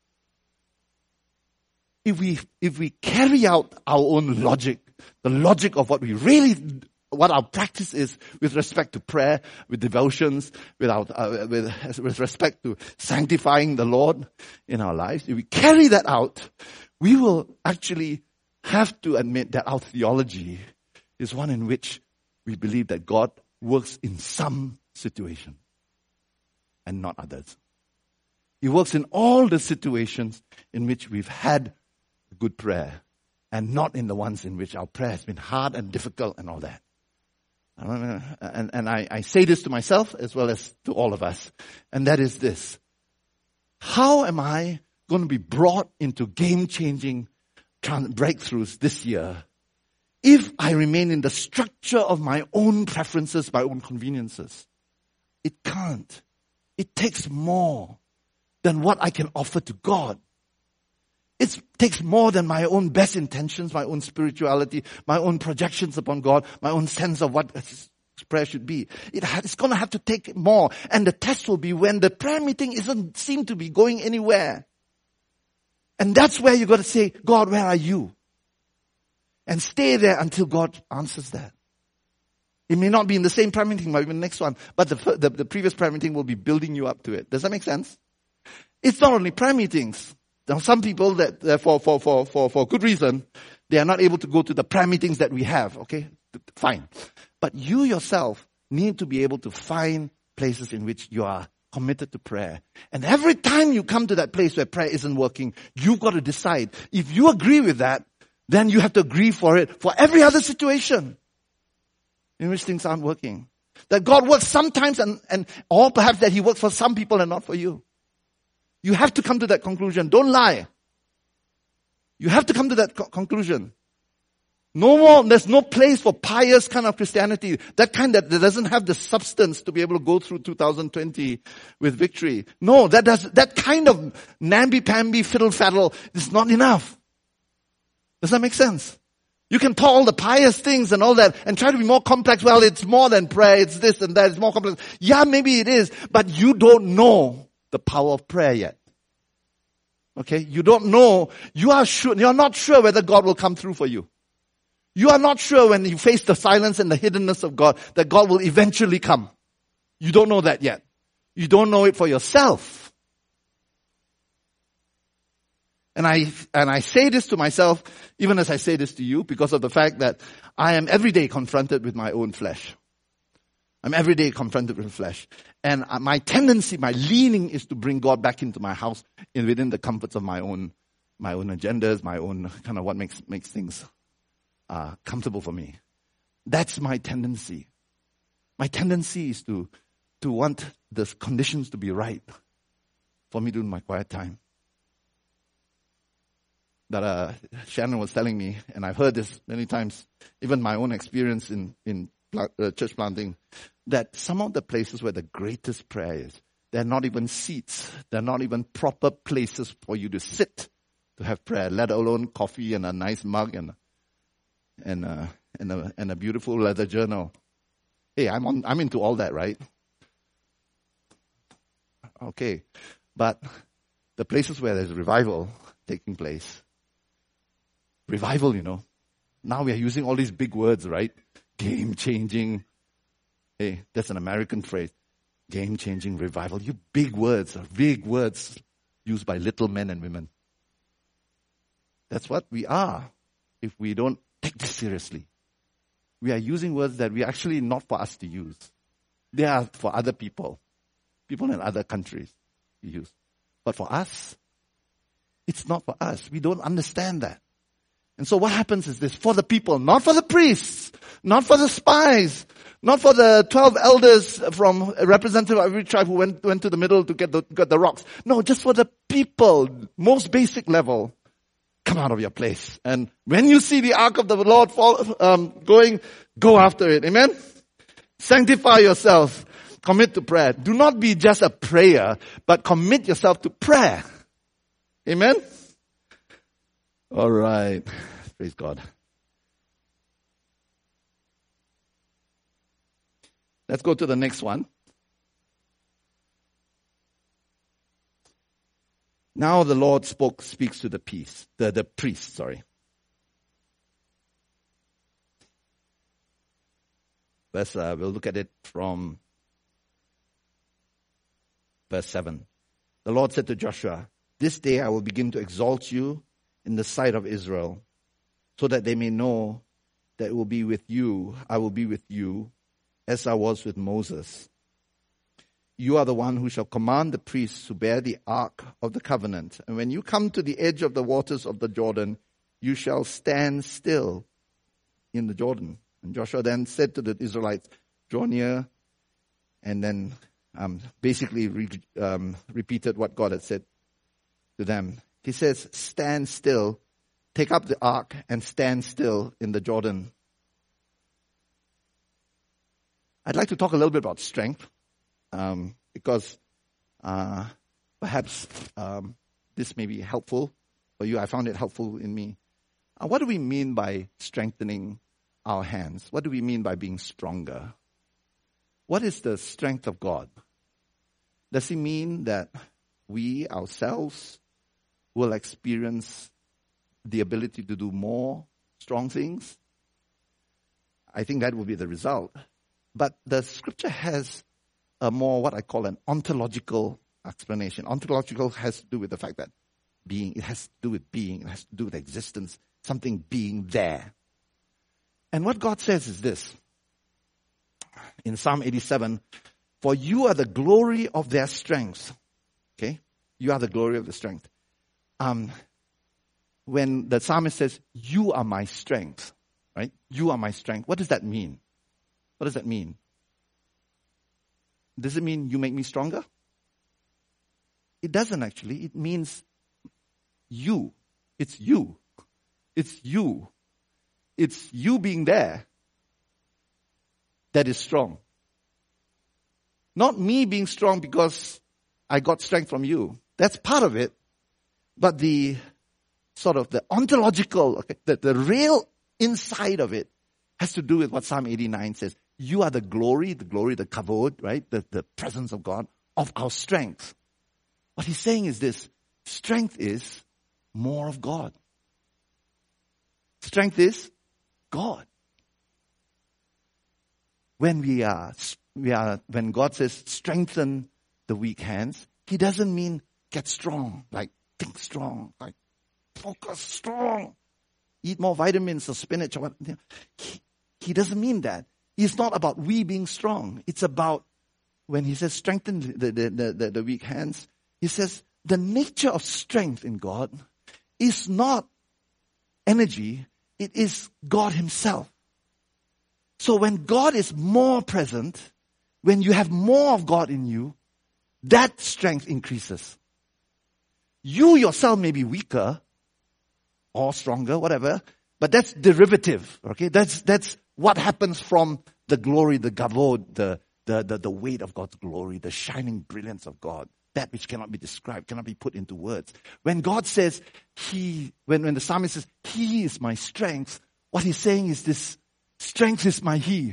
[SPEAKER 1] If we, if we carry out our own logic, the logic of what we really, what our practice is with respect to prayer, with devotions, with, our, uh, with, with respect to sanctifying the Lord in our lives, if we carry that out, we will actually have to admit that our theology is one in which we believe that God works in some situation and not others. He works in all the situations in which we've had good prayer, and not in the ones in which our prayer has been hard and difficult and all that. And, and I, I say this to myself as well as to all of us, and that is this: how am I going to be brought into game-changing breakthroughs this year if I remain in the structure of my own preferences, my own conveniences? It can't. It takes more than what I can offer to God. It takes more than my own best intentions, my own spirituality, my own projections upon God, my own sense of what prayer should be. It ha- it's going to have to take more. And the test will be when the prayer meeting doesn't seem to be going anywhere. And that's where you've got to say, God, where are you? And stay there until God answers that. It may not be in the same prayer meeting, maybe the next one, but the, the, the previous prayer meeting will be building you up to it. Does that make sense? It's not only prayer meetings. Now, some people that, uh, for, for, for, for, for good reason, they are not able to go to the prayer meetings that we have. Okay? Fine. But you yourself need to be able to find places in which you are committed to prayer. And every time you come to that place where prayer isn't working, you've got to decide. If you agree with that, then you have to agree for it for every other situation in which things aren't working. That God works sometimes and, and or perhaps that He works for some people and not for you. You have to come to that conclusion. Don't lie. You have to come to that co- conclusion. No more, there's no place for pious kind of Christianity. That kind that, that doesn't have the substance to be able to go through two thousand twenty with victory. No, that does, that kind of namby-pamby fiddle-faddle is not enough. Does that make sense? You can talk all the pious things and all that and try to be more complex. Well, it's more than prayer. It's this and that. It's more complex. Yeah, maybe it is, but you don't know the power of prayer yet. Okay? You don't know. You are sure, you're not sure whether God will come through for you. You are not sure when you face the silence and the hiddenness of God that God will eventually come. You don't know that yet. You don't know it for yourself. And I, and I say this to myself, even as I say this to you, because of the fact that I am every day confronted with my own flesh. I'm every day confronted with flesh. And my tendency, my leaning is to bring God back into my house in within the comforts of my own, my own agendas, my own kind of what makes, makes things Uh, comfortable for me. That's my tendency. My tendency is to, to want the conditions to be right for me during my quiet time. That uh, Shannon was telling me, and I've heard this many times, even my own experience in, in plant, uh, church planting, that some of the places where the greatest prayer is, they're not even seats. They're not even proper places for you to sit to have prayer, let alone coffee and a nice mug and and uh, and a and a beautiful leather journal. Hey, I'm on. I'm into all that, right? Okay, but the places where there's revival taking place, revival, you know. Now we are using all these big words, right? Game changing. Hey, that's an American phrase. Game changing revival. You big words, big words used by little men and women. That's what we are if we don't take this seriously. We are using words that we are actually not for us to use. They are for other people. People in other countries to use. But for us, it's not for us. We don't understand that. And so what happens is this, for the people, not for the priests, not for the spies, not for the twelve elders from a representative of every tribe who went, went to the middle to get the, get the rocks. No, just for the people, most basic level. Come out of your place. And when you see the ark of the Lord fall, um, going, go after it. Amen? Sanctify yourself. Commit to prayer. Do not be just a prayer, but commit yourself to prayer. Amen? All right. Praise God. Let's go to the next one. Now the Lord spoke, speaks to the priest, the, the priest, sorry. Verse, uh, we'll look at it from verse seven. The Lord said to Joshua, this day I will begin to exalt you in the sight of Israel, so that they may know that it will be with you, I will be with you, as I was with Moses. You are the one who shall command the priests to bear the ark of the covenant. And when you come to the edge of the waters of the Jordan, you shall stand still in the Jordan. And Joshua then said to the Israelites, draw near, and then um, basically re- um, repeated what God had said to them. He says, stand still, take up the ark and stand still in the Jordan. I'd like to talk a little bit about strength. Um, because uh, perhaps um, this may be helpful for you. I found it helpful in me. Uh, what do we mean by strengthening our hands? What do we mean by being stronger? What is the strength of God? Does it mean that we ourselves will experience the ability to do more strong things? I think that will be the result. But the scripture has a more what I call an ontological explanation. Ontological has to do with the fact that being, it has to do with being, it has to do with existence, something being there. And what God says is this. In Psalm eighty-seven, For you are the glory of their strength. Okay? You are the glory of the strength. Um, when the psalmist says, you are my strength, right? You are my strength. What does that mean? What does that mean? Does it mean you make me stronger? It doesn't actually. It means you. It's you. It's you. It's you being there that is strong. Not me being strong because I got strength from you. That's part of it. But the sort of the ontological, okay, the, the real inside of it has to do with what Psalm eighty-nine says. You are the glory, the glory, the kavod, right? The, the presence of God, of our strength. What he's saying is this: strength is more of God. Strength is God. When we are, we are, when God says strengthen the weak hands, he doesn't mean get strong, like think strong, like focus strong, eat more vitamins or spinach or what. He, he doesn't mean that. It's not about we being strong. It's about when he says strengthen the, the, the, the, the weak hands, he says the nature of strength in God is not energy, it is God himself. So when God is more present, when you have more of God in you, that strength increases. You yourself may be weaker or stronger, whatever, but that's derivative, okay? That's that's what happens from the glory, the kavod, the, the, the, the weight of God's glory, the shining brilliance of God, that which cannot be described, cannot be put into words. When God says, He, when, when the psalmist says, He is my strength, what he's saying is this: strength is my He.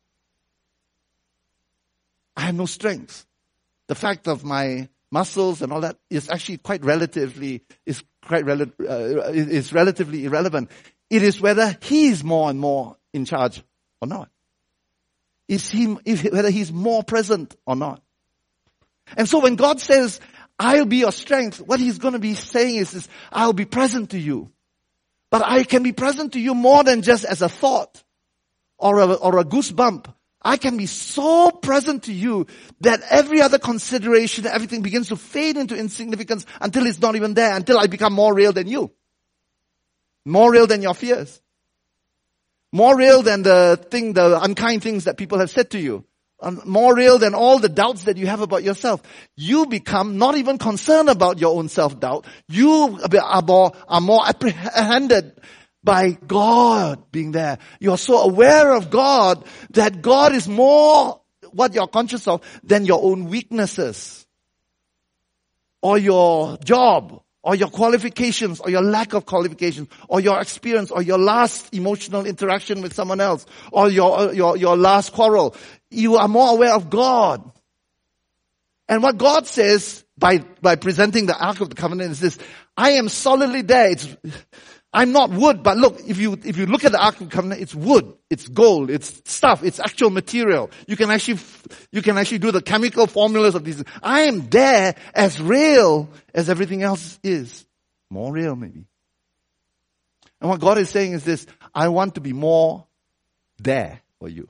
[SPEAKER 1] I have no strength. The fact of my muscles and all that is actually quite relatively, is quite rel- uh, is relatively irrelevant. It is whether He is more and more in charge or not. Is He, if, whether He's more present or not. And so when God says, I'll be your strength, what He's going to be saying is, is, I'll be present to you. But I can be present to you more than just as a thought or a, or a goosebump. I can be so present to you that every other consideration, everything begins to fade into insignificance until it's not even there, until I become more real than you. More real than your fears. More real than the thing, the unkind things that people have said to you. More real than all the doubts that you have about yourself. You become not even concerned about your own self-doubt. You are more, are more apprehended by God being there. You're so aware of God that God is more what you're conscious of than your own weaknesses or your job or your qualifications or your lack of qualifications or your experience or your last emotional interaction with someone else or your, your, your last quarrel. You are more aware of God. And what God says by, by presenting the Ark of the Covenant is this: I am solidly there. It's, I'm not wood, but look, if you, if you look at the Ark of the Covenant, it's wood, it's gold, it's stuff, it's actual material. You can actually, you can actually do the chemical formulas of these. I am there as real as everything else is. More real, maybe. And what God is saying is this: I want to be more there for you.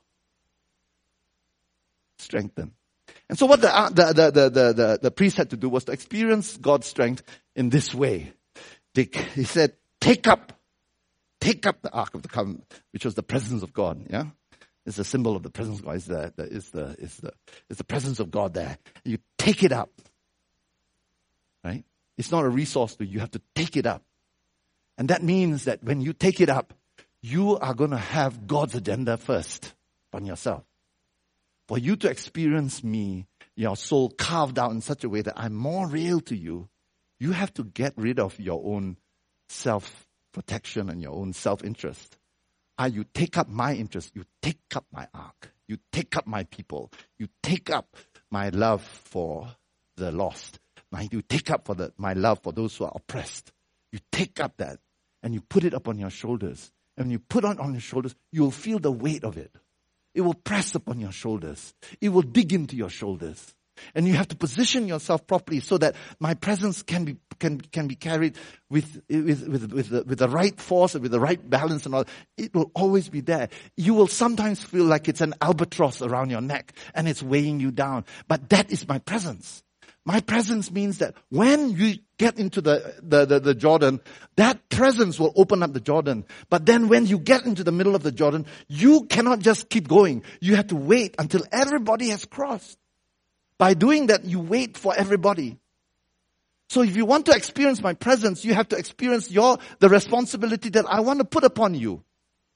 [SPEAKER 1] Strengthen. And so what the, the, the, the, the, the, the priest had to do was to experience God's strength in this way. They, he said, take up, take up the Ark of the Covenant, which was the presence of God, yeah? It's a symbol of the presence of God. It's the, the, it's the, it's the, it's the presence of God there. You take it up, right? It's not a resource to you. You have to take it up. And that means that when you take it up, you are going to have God's agenda first on yourself. For you to experience me, your soul carved out in such a way that I'm more real to you, you have to get rid of your own self-protection and your own self-interest. Ah, you take up my interest, you take up my ark, you take up my people, you take up my love for the lost, my, you take up for the, my love for those who are oppressed. You take up that and you put it up on your shoulders. And when you put it on your shoulders, you will feel the weight of it. It will press upon your shoulders. It will dig into your shoulders. And you have to position yourself properly so that my presence can be can can be carried with with with with the, with the right force and with the right balance and all. It will always be there. You will sometimes feel like it's an albatross around your neck and it's weighing you down. But that is my presence. My presence means that when you get into the, the, the, the Jordan, that presence will open up the Jordan. But then when you get into the middle of the Jordan, you cannot just keep going. You have to wait until everybody has crossed. By doing that, you wait for everybody. So if you want to experience my presence, you have to experience your, the responsibility that I want to put upon you.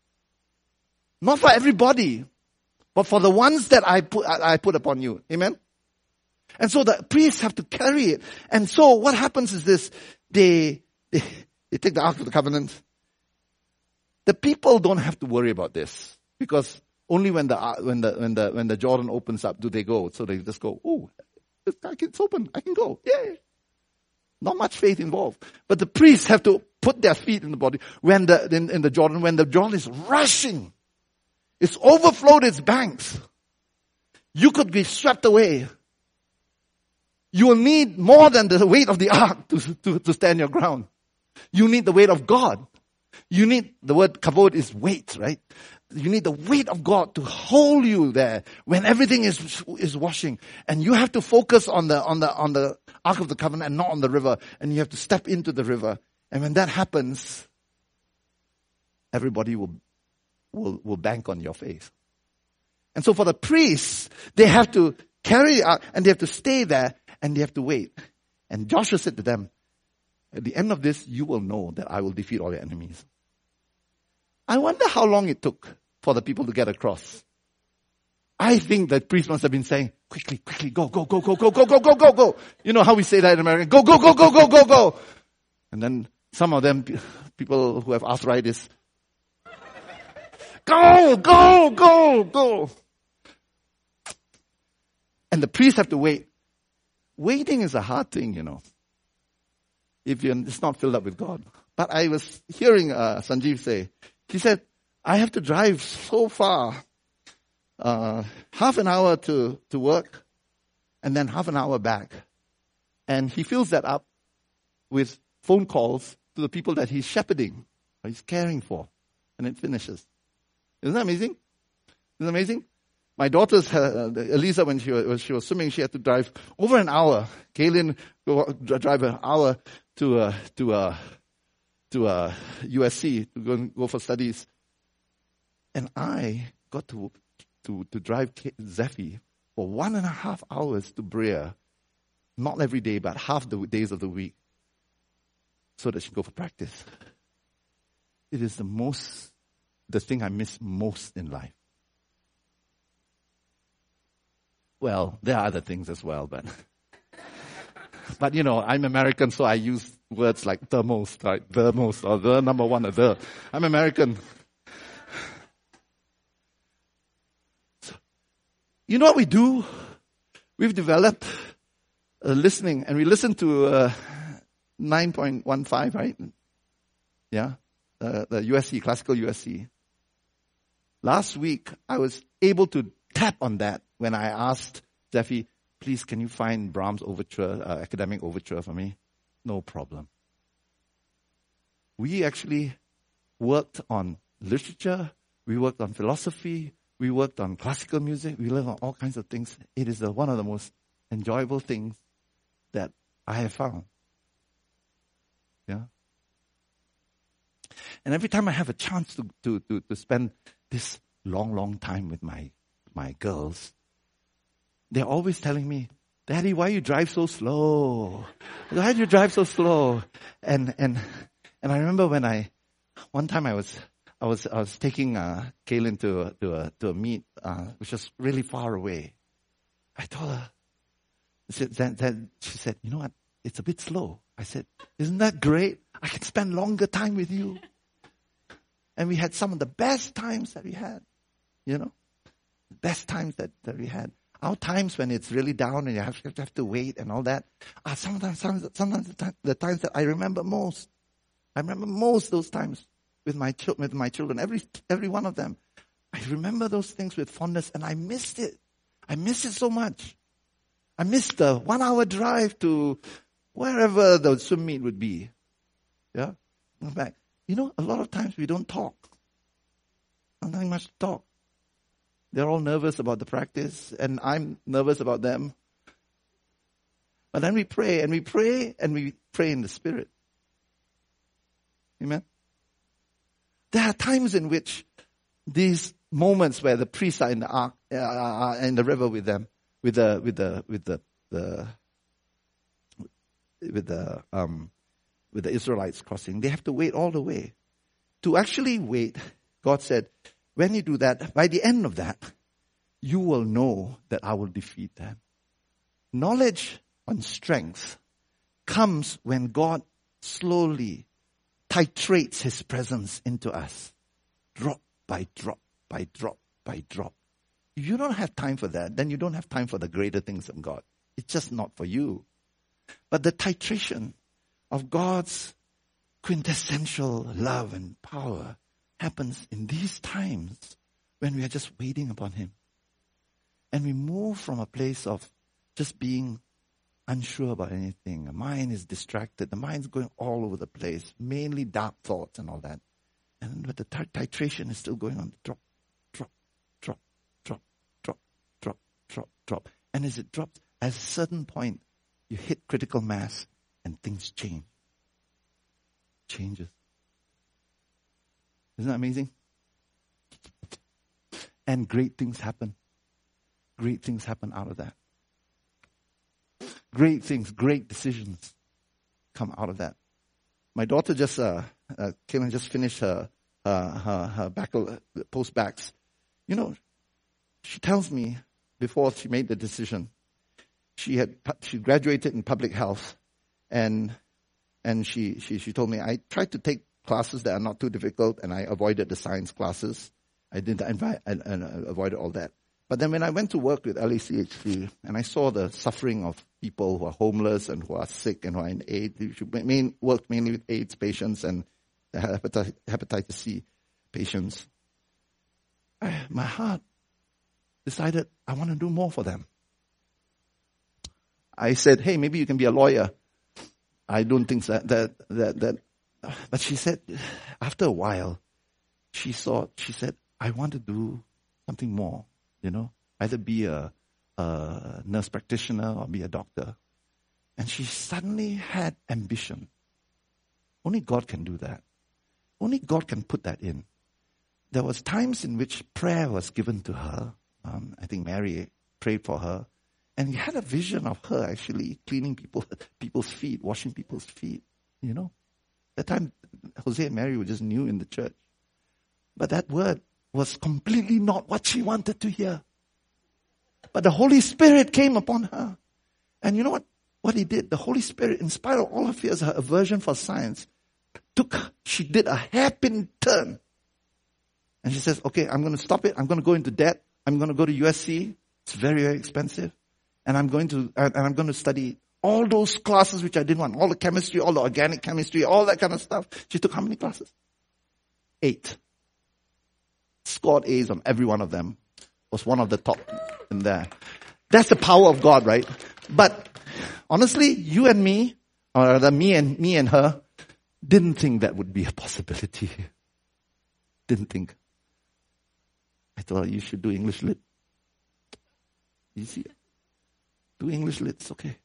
[SPEAKER 1] Not for everybody, but for the ones that I put, I put upon you. Amen? And so the priests have to carry it. And so what happens is this, they, they, they take the Ark of the Covenant. The people don't have to worry about this because only when the, when the, when the, when the Jordan opens up do they go. So they just go, oh, it's open, I can go. Yay. Not much faith involved. But the priests have to put their feet in the body when the, in, in the Jordan, when the Jordan is rushing. It's overflowed its banks. You could be swept away. You will need more than the weight of the ark to, to, to stand your ground. You need the weight of God. You need, the word kavod is weight, right? You need the weight of God to hold you there when everything is, is washing. And you have to focus on the, on the, on the Ark of the Covenant and not on the river. And you have to step into the river. And when that happens, everybody will, will, will bank on your face. And so for the priests, they have to carry out and they have to stay there. And they have to wait. And Joshua said to them, at the end of this, you will know that I will defeat all your enemies. I wonder how long it took for the people to get across. I think the priest must have been saying, quickly, quickly, go, go, go, go, go, go, go, go, go, go. You know how we say that in America? Go, go, go, go, go, go, go. And then some of them, people who have arthritis, go, go, go, go. And the priests have to wait. Waiting is a hard thing, you know, if you're, it's not filled up with God. But I was hearing uh, Sanjeev say, he said, I have to drive so far, uh, half an hour to, to work, and then half an hour back. And he fills that up with phone calls to the people that he's shepherding, or he's caring for, and it finishes. Isn't that amazing? Isn't that amazing? My daughter's, uh, Elisa, when she was, when she was swimming, she had to drive over an hour. Kaylin go drive an hour to uh, to uh, to uh, U S C to go go for studies, and I got to to to drive Zephy for one and a half hours to Brea, not every day, but half the days of the week, so that she go for practice. It is the most, the thing I miss most in life. Well, there are other things as well, but, but you know, I'm American, so I use words like the most, right? The most, or the number one, or the. I'm American. So, you know what we do? We've developed uh, listening, and we listen to uh, nine point one five, right? Yeah, uh, the U S C, classical U S C. Last week, I was able to tap on that when I asked Zephy, please, can you find Brahms' overture, uh, academic overture for me? No problem. We actually worked on literature, we worked on philosophy, we worked on classical music, we learned on all kinds of things. It is the, one of the most enjoyable things that I have found. Yeah. And every time I have a chance to, to, to, to spend this long, long time with my my girls, they're always telling me, Daddy, why you drive so slow? Why do you drive so slow? And and and I remember when I one time I was I was I was taking uh, Kaylin to to a to a meet uh, which was really far away. I told her, I said, then, then she said, you know what? It's a bit slow. I said, isn't that great? I can spend longer time with you. And we had some of the best times that we had, you know. Best times that, that we had. Our times when it's really down and you have, you have to wait and all that are sometimes, sometimes, sometimes the, time, the times that I remember most. I remember most those times with my, with my children, every, every one of them. I remember those things with fondness and I missed it. I miss it so much. I missed the one hour drive to wherever the swim meet would be. Yeah? Go back. You know, a lot of times we don't talk. Nothing much to talk. They're all nervous about the practice, and I'm nervous about them. But then we pray, and we pray, and we pray in the Spirit. Amen? There are times in which these moments where the priests are in the ark, uh, in the river with them, with the with the with the, the with the um with the Israelites crossing, they have to wait all the way. To actually wait, God said, when you do that, by the end of that, you will know that I will defeat them. Knowledge and strength comes when God slowly titrates His presence into us, drop by drop by drop by drop. If you don't have time for that, then you don't have time for the greater things of God. It's just not for you. But the titration of God's quintessential love and power happens in these times when we are just waiting upon Him. And we move from a place of just being unsure about anything. The mind is distracted. The mind's going all over the place, mainly dark thoughts and all that. And but the titration is still going on. Drop, drop, drop, drop, drop, drop, drop, drop. And as it drops, at a certain point, you hit critical mass and things change. Changes. Isn't that amazing? And great things happen. Great things happen out of that. Great things, great decisions come out of that. My daughter just, uh, uh Kaylin just finished her, uh, her, her back, post-backs. You know, she tells me before she made the decision, she had, she graduated in public health, and, and she, she, she told me, I tried to take classes that are not too difficult, and I avoided the science classes. I didn't, I, I, I avoided all that. But then when I went to work with L A C H C, and I saw the suffering of people who are homeless and who are sick and who are in AIDS, she main, worked mainly with AIDS patients and hepatitis, hepatitis C patients, I, my heart decided I want to do more for them. I said, hey, maybe you can be a lawyer. I don't think that, that, that, that. But she said, after a while, she saw, she said, I want to do something more. You know, either be a, a nurse practitioner or be a doctor. And she suddenly had ambition. Only God can do that. Only God can put that in. There was times in which prayer was given to her. Um, I think Mary prayed for her. And he had a vision of her actually cleaning people, people's feet, washing people's feet. You know, that time Jose and Mary were just new in the church. But that word was completely not what she wanted to hear. But the Holy Spirit came upon her. And you know what? What he did? The Holy Spirit, in spite of all her fears, her aversion for science, took, she did a hairpin turn. And she says, okay, I'm going to stop it. I'm going to go into debt. I'm going to go to U S C. It's very, very expensive. And I'm going to, and I'm going to study all those classes which I didn't want. All the chemistry, all the organic chemistry, all that kind of stuff. She took how many classes? Eight. Scored A's on every one of them. Was one of the top in there. That's the power of God, right? But honestly, you and me, or rather me and me and her, didn't think that would be a possibility. Didn't think. I thought you should do English Lit. Easy. Do English Lit, it's okay.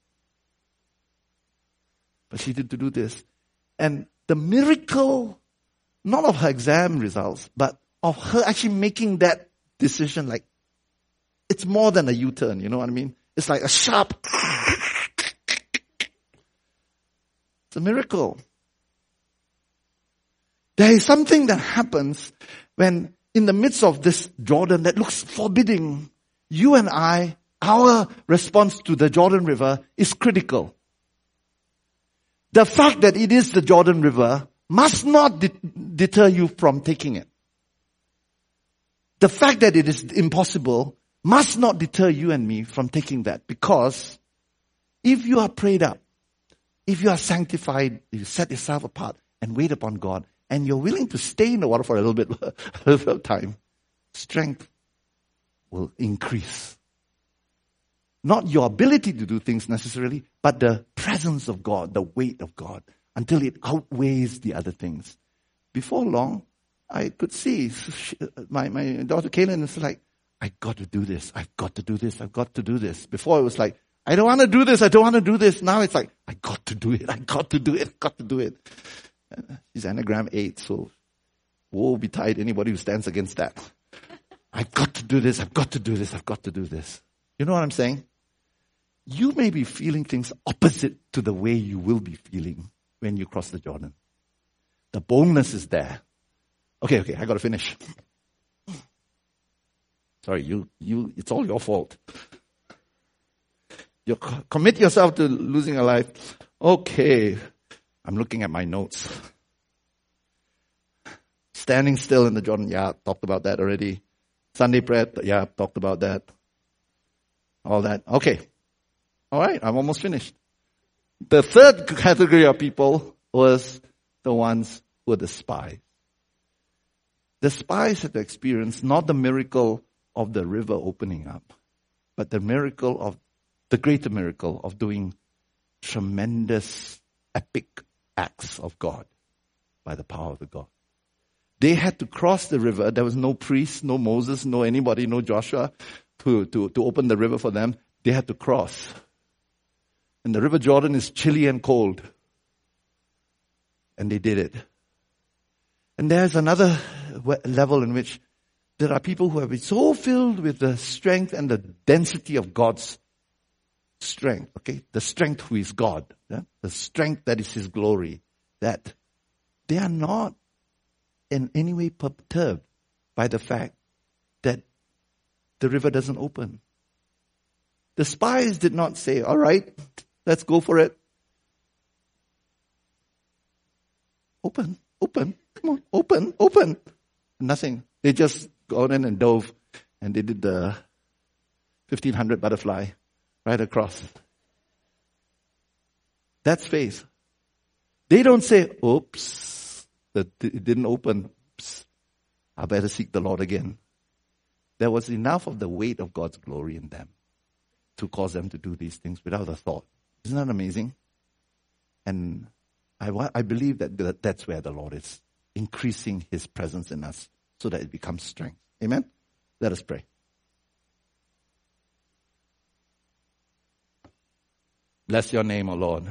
[SPEAKER 1] But she did to do this. And the miracle, not of her exam results, but of her actually making that decision, like, it's more than a U-turn, you know what I mean? It's like a sharp, it's a miracle. There is something that happens when in the midst of this Jordan that looks forbidding, you and I, our response to the Jordan River is critical. The fact that it is the Jordan River must not de- deter you from taking it. The fact that it is impossible must not deter you and me from taking that, because if you are prayed up, if you are sanctified, if you set yourself apart and wait upon God, and you're willing to stay in the water for a little bit, a little bit of time, strength will increase. Not your ability to do things necessarily, but the presence of God, the weight of God, until it outweighs the other things. Before long, I could see she, my, my daughter Kaylin was like, I got to do this, I've got to do this, I've got to do this. Before it was like, I don't want to do this, I don't want to do this. Now it's like, I got to do it, I got to do it, I got to do it. She's Enneagram eight, so woe betide anybody who stands against that. I've got to do this, I've got to do this, I've got to do this. You know what I'm saying? You may be feeling things opposite to the way you will be feeling when you cross the Jordan. The boldness is there. Okay, okay, I got to finish. Sorry, you, you, it's all your fault. You commit yourself to losing a life. Okay, I'm looking at my notes. Standing still in the Jordan, yeah, talked about that already. Sunday prayer, yeah, talked about that. All that. Okay. All right, I'm almost finished. The third category of people was the ones who were the spies. The spies had to experience not the miracle of the river opening up, but the miracle of, the greater miracle of doing tremendous, epic acts of God by the power of the God. They had to cross the river. There was no priest, no Moses, no anybody, no Joshua to, to, to open the river for them. They had to cross. And the River Jordan is chilly and cold. And they did it. And there's another level in which there are people who have been so filled with the strength and the density of God's strength. Okay? The strength who is God. Yeah? The strength that is His glory. That they are not in any way perturbed by the fact that the river doesn't open. The spies did not say, all right, let's go for it. Open, open, come on, open, open. Nothing. They just got in and dove and they did the fifteen hundred butterfly right across. That's faith. They don't say, oops, that it didn't open. Oops, I better seek the Lord again. There was enough of the weight of God's glory in them to cause them to do these things without a thought. Isn't that amazing? And I, I believe that that's where the Lord is, increasing His presence in us so that it becomes strength. Amen? Let us pray. Bless your name, O Lord.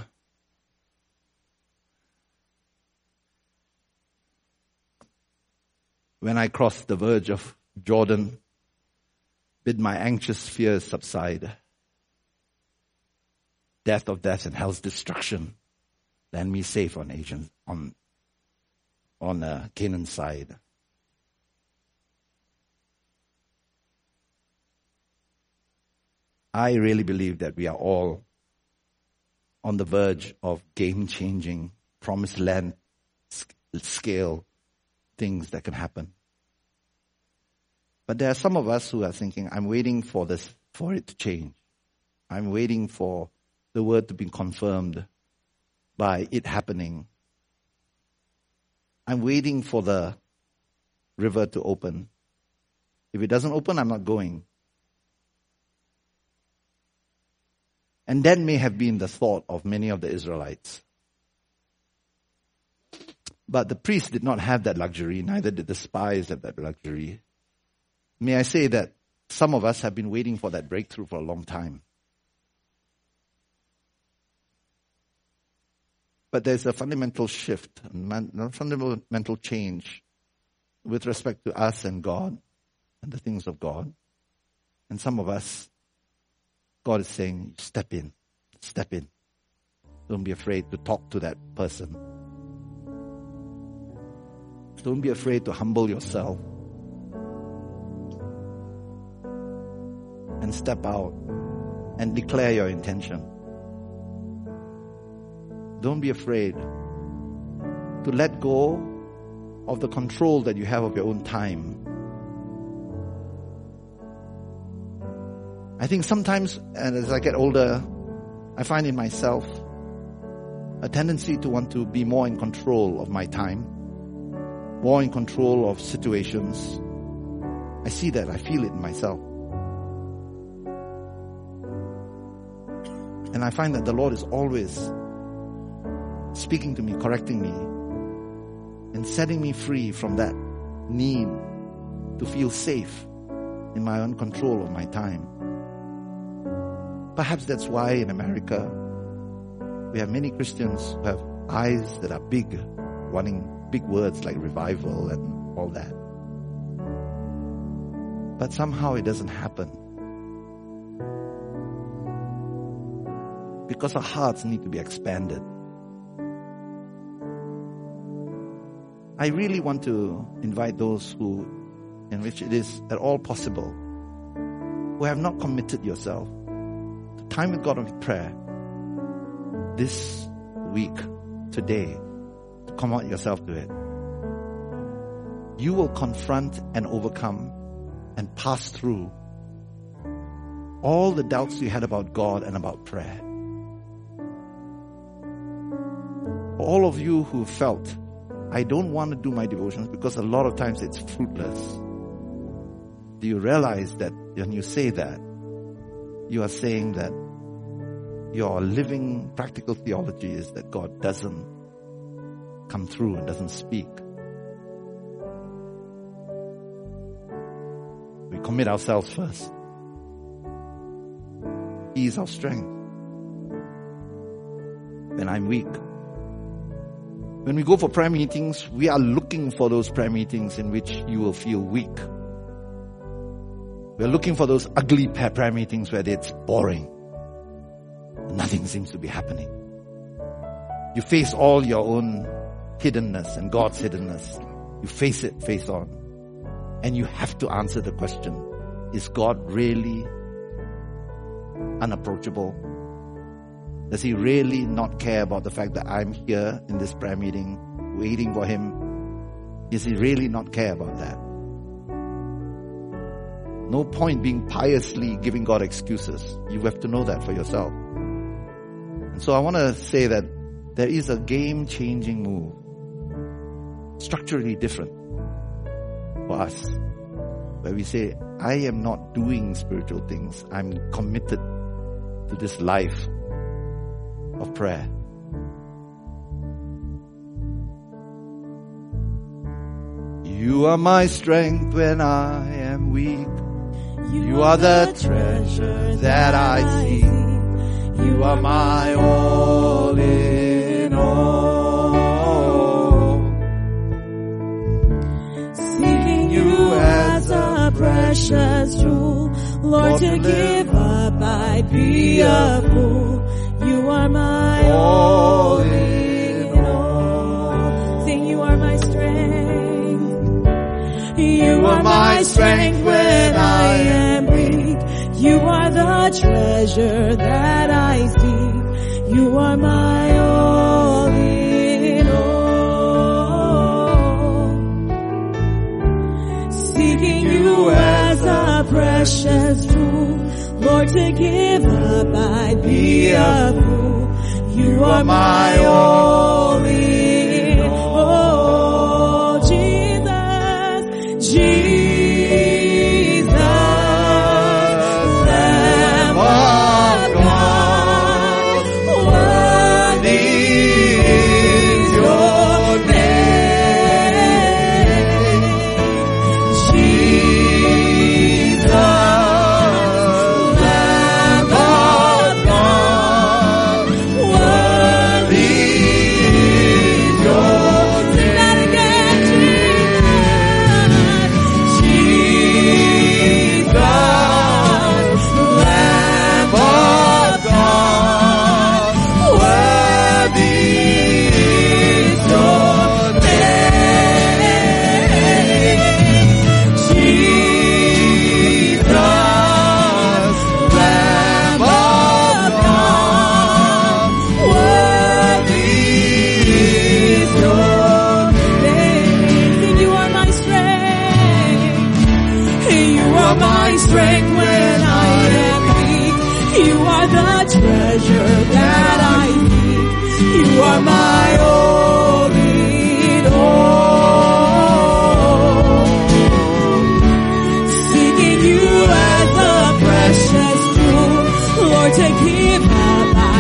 [SPEAKER 1] When I cross the verge of Jordan, bid my anxious fears subside. Death of death and hell's destruction, land me safe on Asian, on on uh, Canaan's side. I really believe that we are all on the verge of game-changing, promised land scale things that can happen. But there are some of us who are thinking, I'm waiting for this, for it to change. I'm waiting for the word to be confirmed by it happening. I'm waiting for the river to open. If it doesn't open, I'm not going. And that may have been the thought of many of the Israelites. But the priests did not have that luxury, neither did the spies have that luxury. May I say that some of us have been waiting for that breakthrough for a long time. But there's a fundamental shift, a fundamental change with respect to us and God and the things of God. And some of us, God is saying, step in, step in. Don't be afraid to talk to that person. Don't be afraid to humble yourself and step out and declare your intention. Don't be afraid to let go of the control that you have of your own time. I think sometimes, and as I get older, I find in myself a tendency to want to be more in control of my time, more in control of situations. I see that, I feel it in myself. And I find that the Lord is always speaking to me, correcting me, and setting me free from that need to feel safe in my own control of my time. Perhaps that's why in America we have many Christians who have eyes that are big, wanting big words like revival and all that. But somehow it doesn't happen. Because our hearts need to be expanded. I really want to invite those who, in which it is at all possible, who have not committed yourself to time with God and with prayer, this week, today, to commit yourself to it. You will confront and overcome and pass through all the doubts you had about God and about prayer. For all of you who felt, I don't want to do my devotions because a lot of times it's fruitless. Do you realize that when you say that, you are saying that your living practical theology is that God doesn't come through and doesn't speak? We commit ourselves first. He is our strength. When I'm weak, when we go for prayer meetings, we are looking for those prayer meetings in which you will feel weak. We're looking for those ugly prayer meetings where it's boring. Nothing seems to be happening. You face all your own hiddenness and God's hiddenness. You face it face on. And you have to answer the question, is God really unapproachable? Does He really not care about the fact that I'm here in this prayer meeting waiting for Him? Does He really not care about that? No point being piously giving God excuses. You have to know that for yourself. And so I want to say that there is a game-changing move, structurally different for us, where we say, I am not doing spiritual things. I'm committed to this life of prayer. You are my strength when I am weak. You are the treasure that I seek. You are my all in all.
[SPEAKER 2] Seeking you as a precious jewel, Lord, to give up I'd be a fool. You are my all in all. Sing, you are my strength. You are my strength when I am weak. You are the treasure that I seek. You are my all in all. Seeking you as a precious jewel, Lord, to give up I'd be a fool. You are my all in all. Jesus, Jesus, Lamb of God, worthy is your name. Jesus, to give up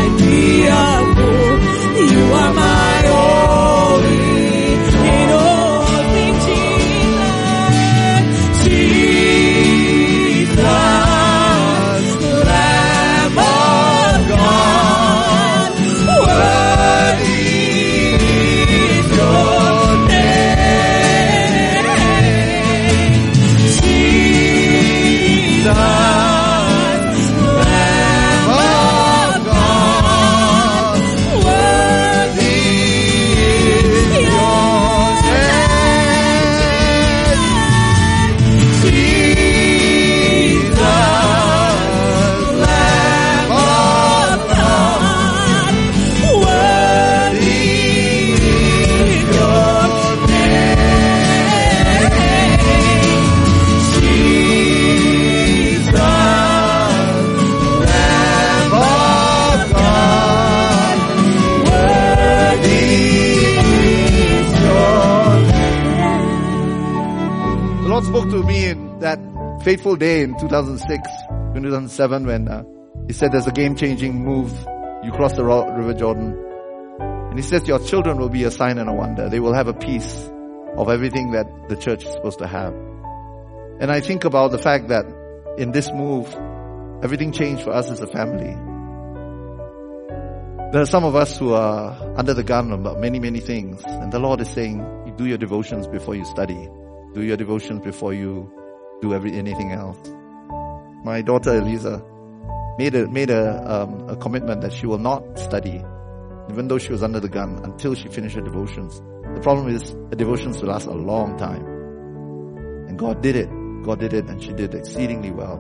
[SPEAKER 1] fateful day in two thousand six, two thousand seven when uh, he said there's a game-changing move. You cross the River Jordan. And he says your children will be a sign and a wonder. They will have a piece of everything that the church is supposed to have. And I think about the fact that in this move, everything changed for us as a family. There are some of us who are under the gun about many, many things. And the Lord is saying, you do your devotions before you study. Do your devotions before you do every anything else. My daughter Eliza made a, made a, um, a commitment that she will not study, even though she was under the gun, until she finished her devotions. The problem is, her devotions will last a long time. And God did it. God did it, and she did exceedingly well.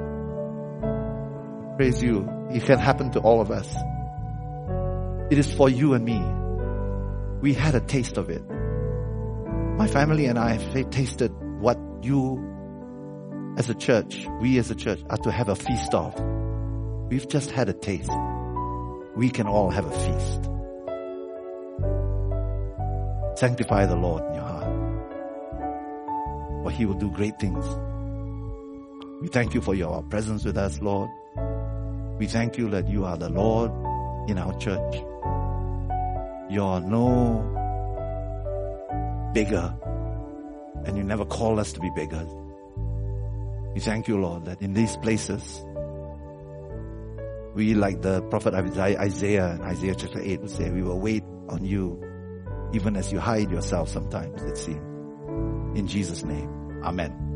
[SPEAKER 1] Praise you. It can happen to all of us. It is for you and me. We had a taste of it. My family and I have tasted what you as a church, we as a church, are to have a feast of. We've just had a taste. We can all have a feast. Sanctify the Lord in your heart, for He will do great things. We thank you for your presence with us, Lord. We thank you that you are the Lord in our church. You are no beggar, and you never call us to be beggars. We thank you, Lord, that in these places, we, like the prophet Isaiah in Isaiah chapter eight would say, we will wait on you, even as you hide yourself sometimes, it seems. In Jesus' name, amen.